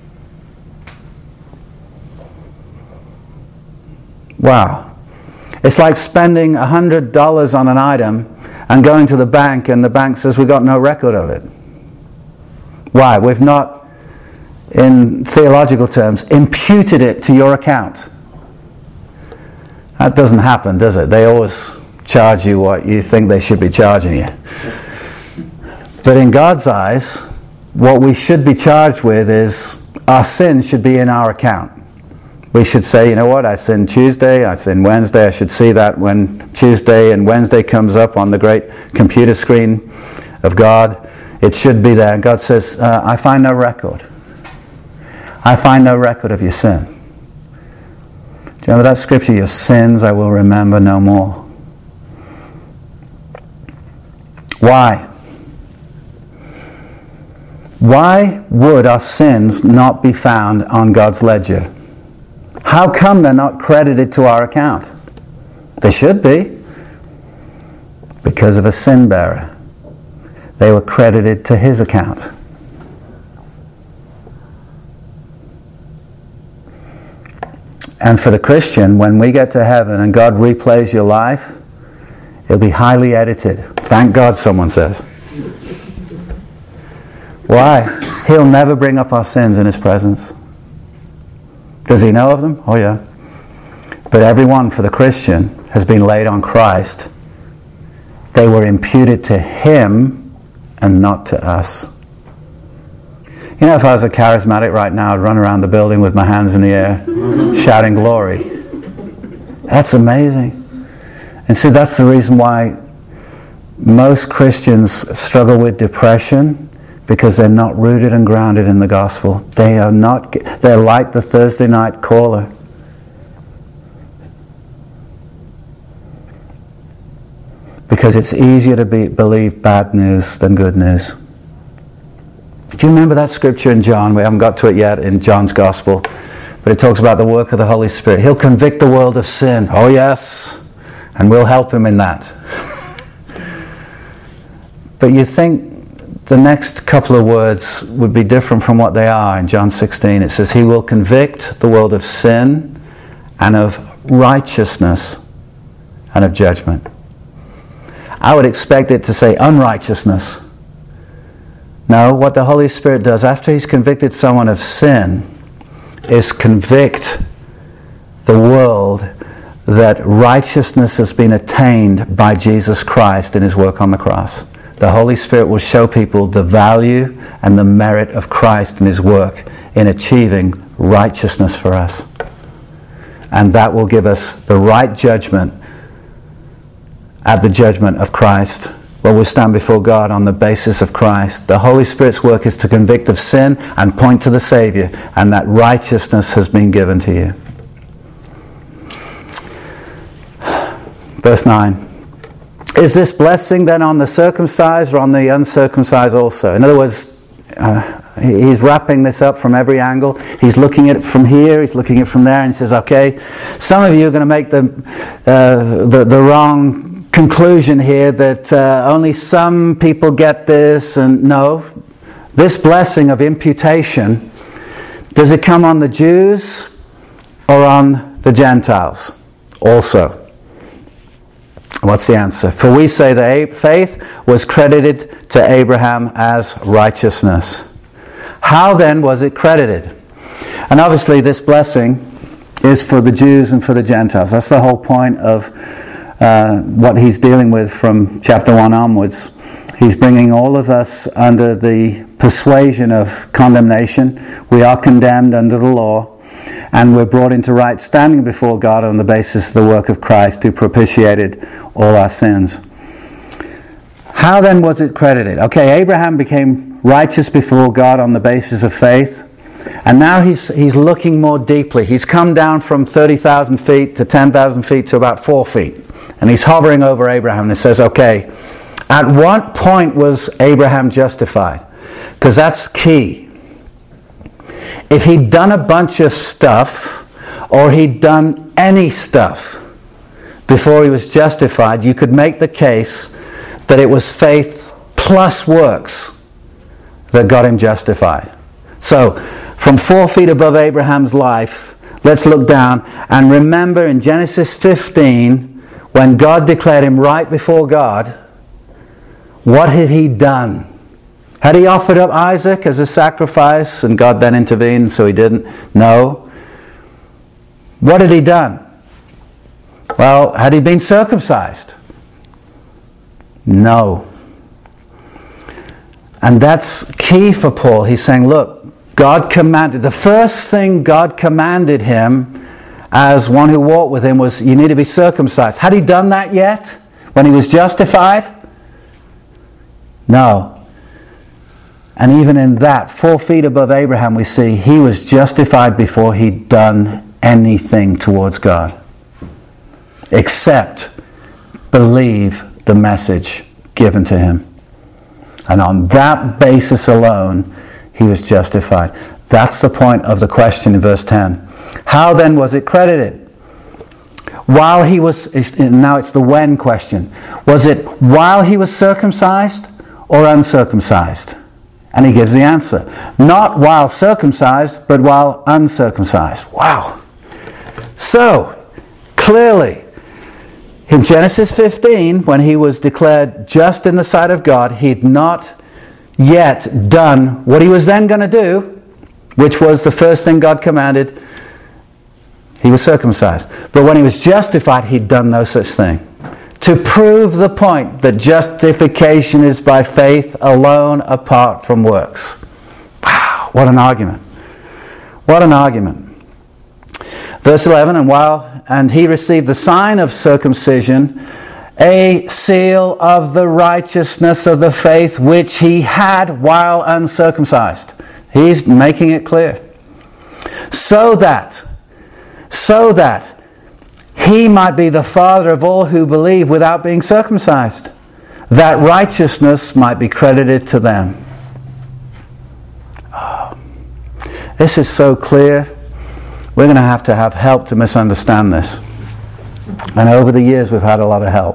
Wow. It's like spending $100 on an item and going to the bank and the bank says we've got no record of it. Why? We've not, in theological terms, imputed it to your account. That doesn't happen, does it? They always charge you what you think they should be charging you. But in God's eyes, what we should be charged with is our sin should be in our account. We should say, you know what, I sinned Tuesday, I sinned Wednesday, I should see that when Tuesday and Wednesday comes up on the great computer screen of God. It should be there. And God says, I find no record. I find no record of your sin. Do you remember that scripture? Your sins I will remember no more. Why would our sins not be found on God's ledger? How come they're not credited to our account? They should be. Because of a sin bearer. They were credited to his account. And for the Christian, when we get to heaven and God replays your life, it'll be highly edited. Thank God, someone says. Why? He'll never bring up our sins in his presence. Does he know of them? Oh yeah. But everyone for the Christian has been laid on Christ. They were imputed to him and not to us. You know, if I was a charismatic right now, I'd run around the building with my hands in the air, shouting glory. That's amazing. And see, that's the reason why most Christians struggle with depression, because they're not rooted and grounded in the gospel. They're like the Thursday night caller. Because it's easier to believe bad news than good news. Do you remember that scripture in John? We haven't got to it yet in John's Gospel. But it talks about the work of the Holy Spirit. He'll convict the world of sin. Oh yes. And we'll help him in that. But you think the next couple of words would be different from what they are in John 16. It says, he will convict the world of sin and of righteousness and of judgment. I would expect it to say unrighteousness. No, what the Holy Spirit does after he's convicted someone of sin is convict the world that righteousness has been attained by Jesus Christ in his work on the cross. The Holy Spirit will show people the value and the merit of Christ and his work in achieving righteousness for us. And that will give us the right judgment at the judgment of Christ, where we'll stand before God on the basis of Christ. The Holy Spirit's work is to convict of sin and point to the Savior, and that righteousness has been given to you. Verse 9. Is this blessing then on the circumcised or on the uncircumcised also? In other words, he's wrapping this up from every angle. He's looking at it from here, he's looking at it from there, and he says, okay, some of you are going to make the wrong conclusion here that only some people get this, and no. This blessing of imputation, does it come on the Jews or on the Gentiles also? What's the answer? For we say that faith was credited to Abraham as righteousness. How then was it credited? And obviously this blessing is for the Jews and for the Gentiles. That's the whole point of what he's dealing with from chapter 1 onwards. He's bringing all of us under the persuasion of condemnation. We are condemned under the law. And we're brought into right standing before God on the basis of the work of Christ who propitiated all our sins. How then was it credited? Okay, Abraham became righteous before God on the basis of faith. And now he's looking more deeply. He's come down from 30,000 feet to 10,000 feet to about 4 feet. And he's hovering over Abraham and he says, okay, at what point was Abraham justified? Because that's key. If he'd done a bunch of stuff, or he'd done any stuff before he was justified, you could make the case that it was faith plus works that got him justified. So, from 4 feet above Abraham's life, let's look down and remember in Genesis 15, when God declared him right before God, what had he done? Had he offered up Isaac as a sacrifice and God then intervened so he didn't? No. What had he done? Well, had he been circumcised? No. And that's key for Paul. He's saying, look, God commanded, the first thing God commanded him as one who walked with him was, you need to be circumcised. Had he done that yet? When he was justified? No. And even in that, 4 feet above Abraham, we see he was justified before he'd done anything towards God. Except believe the message given to him. And on that basis alone, he was justified. That's the point of the question in verse 10. How then was it credited? While he was, now it's the when question. Was it while he was circumcised or uncircumcised? And he gives the answer. Not while circumcised, but while uncircumcised. Wow. So, clearly, in Genesis 15, when he was declared just in the sight of God, he'd not yet done what he was then going to do, which was the first thing God commanded. He was circumcised. But when he was justified, he'd done no such thing. To prove the point that justification is by faith alone apart from works. Wow, what an argument. What an argument. Verse 11, and he received the sign of circumcision, a seal of the righteousness of the faith which he had while uncircumcised. He's making it clear. So that he might be the father of all who believe without being circumcised, that righteousness might be credited to them. Oh, this is so clear. We're going to have help to misunderstand this. And over the years we've had a lot of help.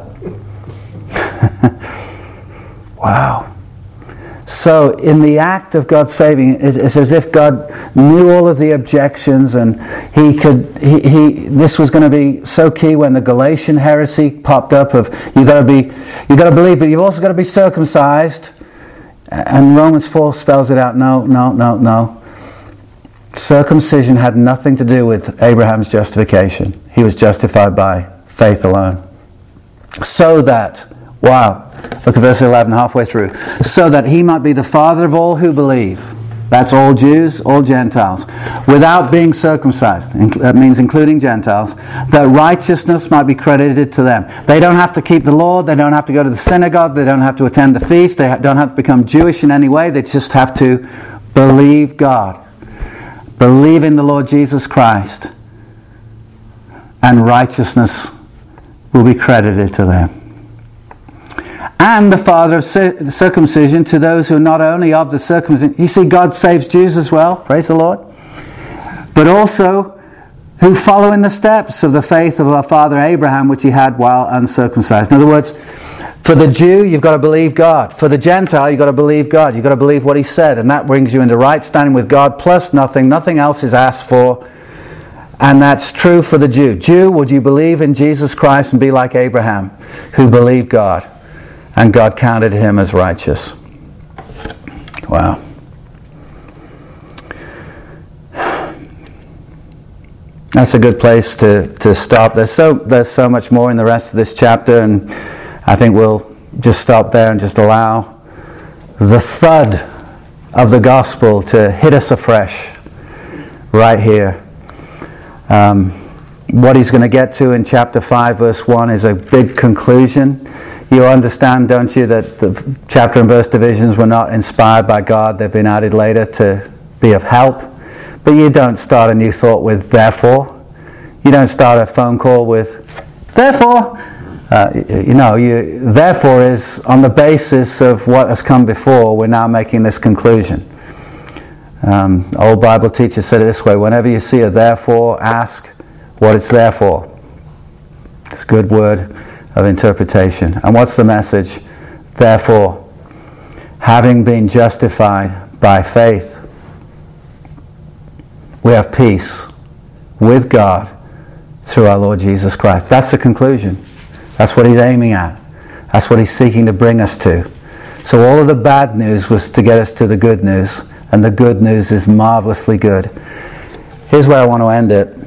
Wow. So in the act of God saving, it's as if God knew all of the objections, and this was going to be so key when the Galatian heresy popped up of you've got to believe, but you've also got to be circumcised. And Romans 4 spells it out. No. Circumcision had nothing to do with Abraham's justification. He was justified by faith alone. So that, wow, look at verse 11, halfway through. So that he might be the father of all who believe. That's all Jews, all Gentiles. Without being circumcised. That means including Gentiles. That righteousness might be credited to them. They don't have to keep the law. They don't have to go to the synagogue. They don't have to attend the feast. They don't have to become Jewish in any way. They just have to believe God. Believe in the Lord Jesus Christ, and righteousness will be credited to them. And the father of circumcision to those who are not only of the circumcision. You see, God saves Jews as well, praise the Lord, but also who follow in the steps of the faith of our father Abraham, which he had while uncircumcised. In other words, for the Jew, you've got to believe God. For the Gentile, you've got to believe God. You've got to believe what he said. And that brings you into right standing with God, plus nothing. Nothing else is asked for. And that's true for the Jew. Jew, would you believe in Jesus Christ and be like Abraham, who believed God, and God counted him as righteous? Wow. That's a good place to stop. There's so much more in the rest of this chapter, and I think we'll just stop there and just allow the thud of the gospel to hit us afresh right here. What he's going to get to in chapter 5, verse 1 is a big conclusion. You understand, don't you, that the chapter and verse divisions were not inspired by God. They've been added later to be of help. But you don't start a new thought with therefore. You don't start a phone call with therefore. Therefore is on the basis of what has come before, we're now making this conclusion. Old Bible teachers said it this way: whenever you see a therefore, ask what it's there for. It's a good word of interpretation. And what's the message? Therefore, having been justified by faith, we have peace with God through our Lord Jesus Christ. That's the conclusion. That's what he's aiming at. That's what he's seeking to bring us to. So all of the bad news was to get us to the good news, and the good news is marvelously good. Here's where I want to end it.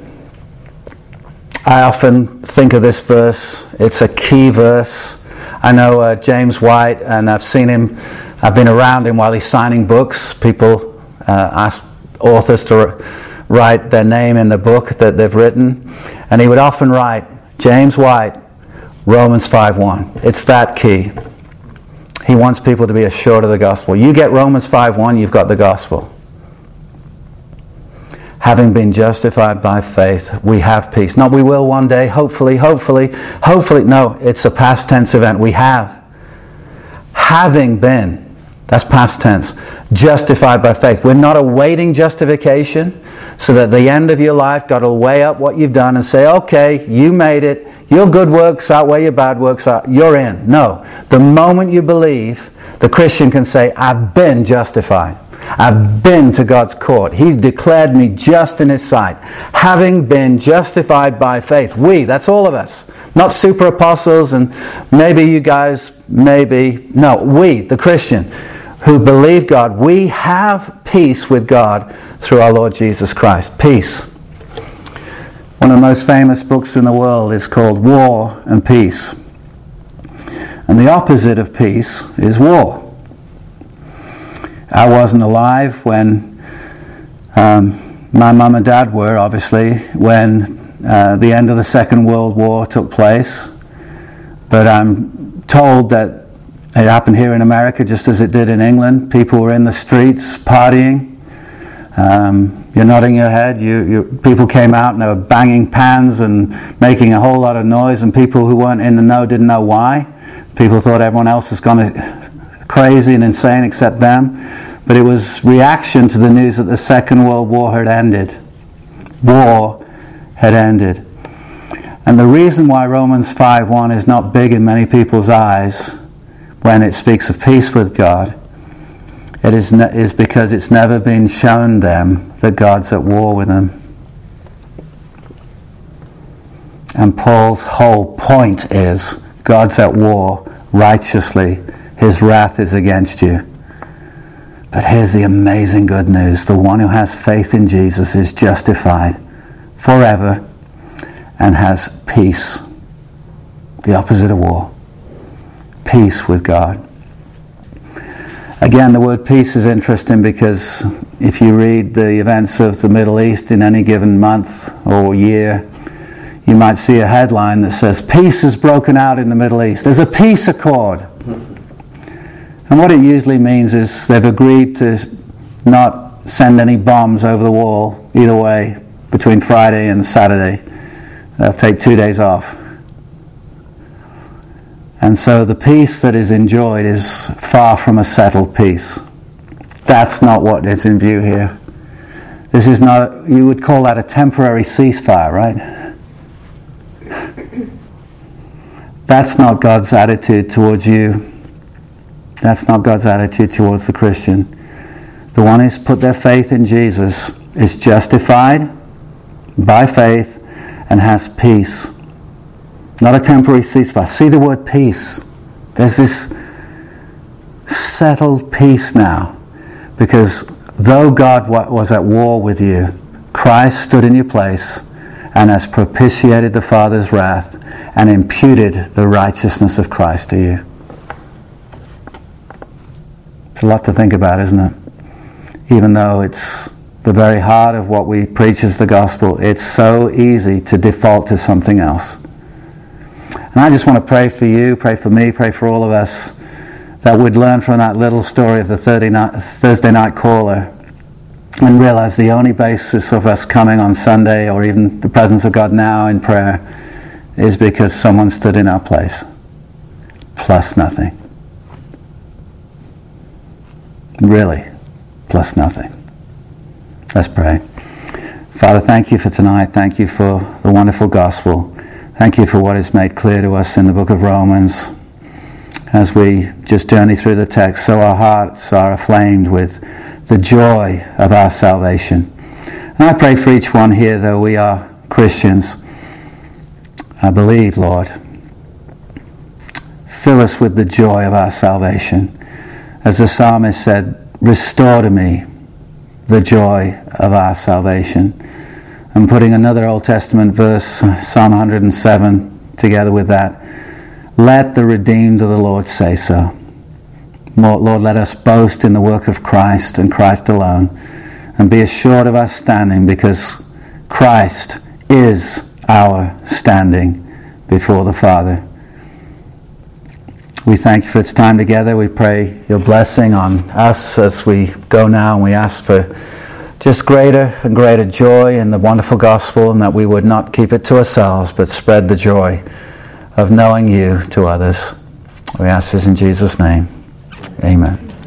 I often think of this verse. It's a key verse. I know James White, and I've been around him while he's signing books. People ask authors to write their name in the book that they've written, and he would often write, James White, Romans 5:1. It's that key. He wants people to be assured of the gospel. You get Romans 5:1, you've got the gospel. Having been justified by faith, we have peace. Not we will one day, hopefully. No, it's a past tense event. We have. Having been That's past tense. Justified by faith. We're not awaiting justification so that at the end of your life God will weigh up what you've done and say, okay, you made it. Your good works outweigh your bad works. You're in. No. The moment you believe, the Christian can say, I've been justified. I've been to God's court. He's declared me just in His sight. Having been justified by faith. We, that's all of us. Not super apostles and maybe you guys, maybe. No, we, the Christian, who believe God, we have peace with God through our Lord Jesus Christ. Peace. One of the most famous books in the world is called War and Peace. And the opposite of peace is war. I wasn't alive when my mum and dad were, obviously, when the end of the Second World War took place. But I'm told that it happened here in America just as it did in England. People were in the streets partying. You're nodding your head. People came out and they were banging pans and making a whole lot of noise, and people who weren't in the know didn't know why. People thought everyone else was crazy and insane except them. But it was reaction to the news that the Second World War had ended. War had ended. And the reason why Romans 5:1 is not big in many people's eyes when it speaks of peace with God, it is because it's never been shown them that God's at war with them. And Paul's whole point is God's at war righteously. His wrath is against you. But here's the amazing good news. The one who has faith in Jesus is justified forever and has peace. The opposite of war. Peace with God. Again, the word peace is interesting because if you read the events of the Middle East in any given month or year, you might see a headline that says, peace has broken out in the Middle East. There's a peace accord. And what it usually means is they've agreed to not send any bombs over the wall either way between Friday and Saturday. They'll take 2 days off. And so the peace that is enjoyed is far from a settled peace. That's not what is in view here. This is not, you would call that a temporary ceasefire, right? That's not God's attitude towards you. That's not God's attitude towards the Christian. The one who's put their faith in Jesus is justified by faith and has peace. Not a temporary ceasefire. See the word peace. There's this settled peace now. Because though God was at war with you, Christ stood in your place and has propitiated the Father's wrath and imputed the righteousness of Christ to you. It's a lot to think about, isn't it? Even though it's the very heart of what we preach as the gospel, it's so easy to default to something else. And I just want to pray for you, pray for me, pray for all of us, that we'd learn from that little story of the Thursday night caller and realize the only basis of us coming on Sunday or even the presence of God now in prayer is because someone stood in our place. Plus nothing. Really, plus nothing. Let's pray. Father, thank you for tonight. Thank you for the wonderful gospel. Thank you for what is made clear to us in the book of Romans as we just journey through the text, so our hearts are aflamed with the joy of our salvation. And I pray for each one here, though we are Christians, I believe, Lord, fill us with the joy of our salvation. As the psalmist said, restore to me the joy of our salvation. And putting another Old Testament verse, Psalm 107, together with that, let the redeemed of the Lord say so. Lord, let us boast in the work of Christ and Christ alone, and be assured of our standing, because Christ is our standing before the Father. We thank you for this time together. We pray your blessing on us as we go now, and we ask for just greater and greater joy in the wonderful gospel, and that we would not keep it to ourselves, but spread the joy of knowing you to others. We ask this in Jesus' name. Amen.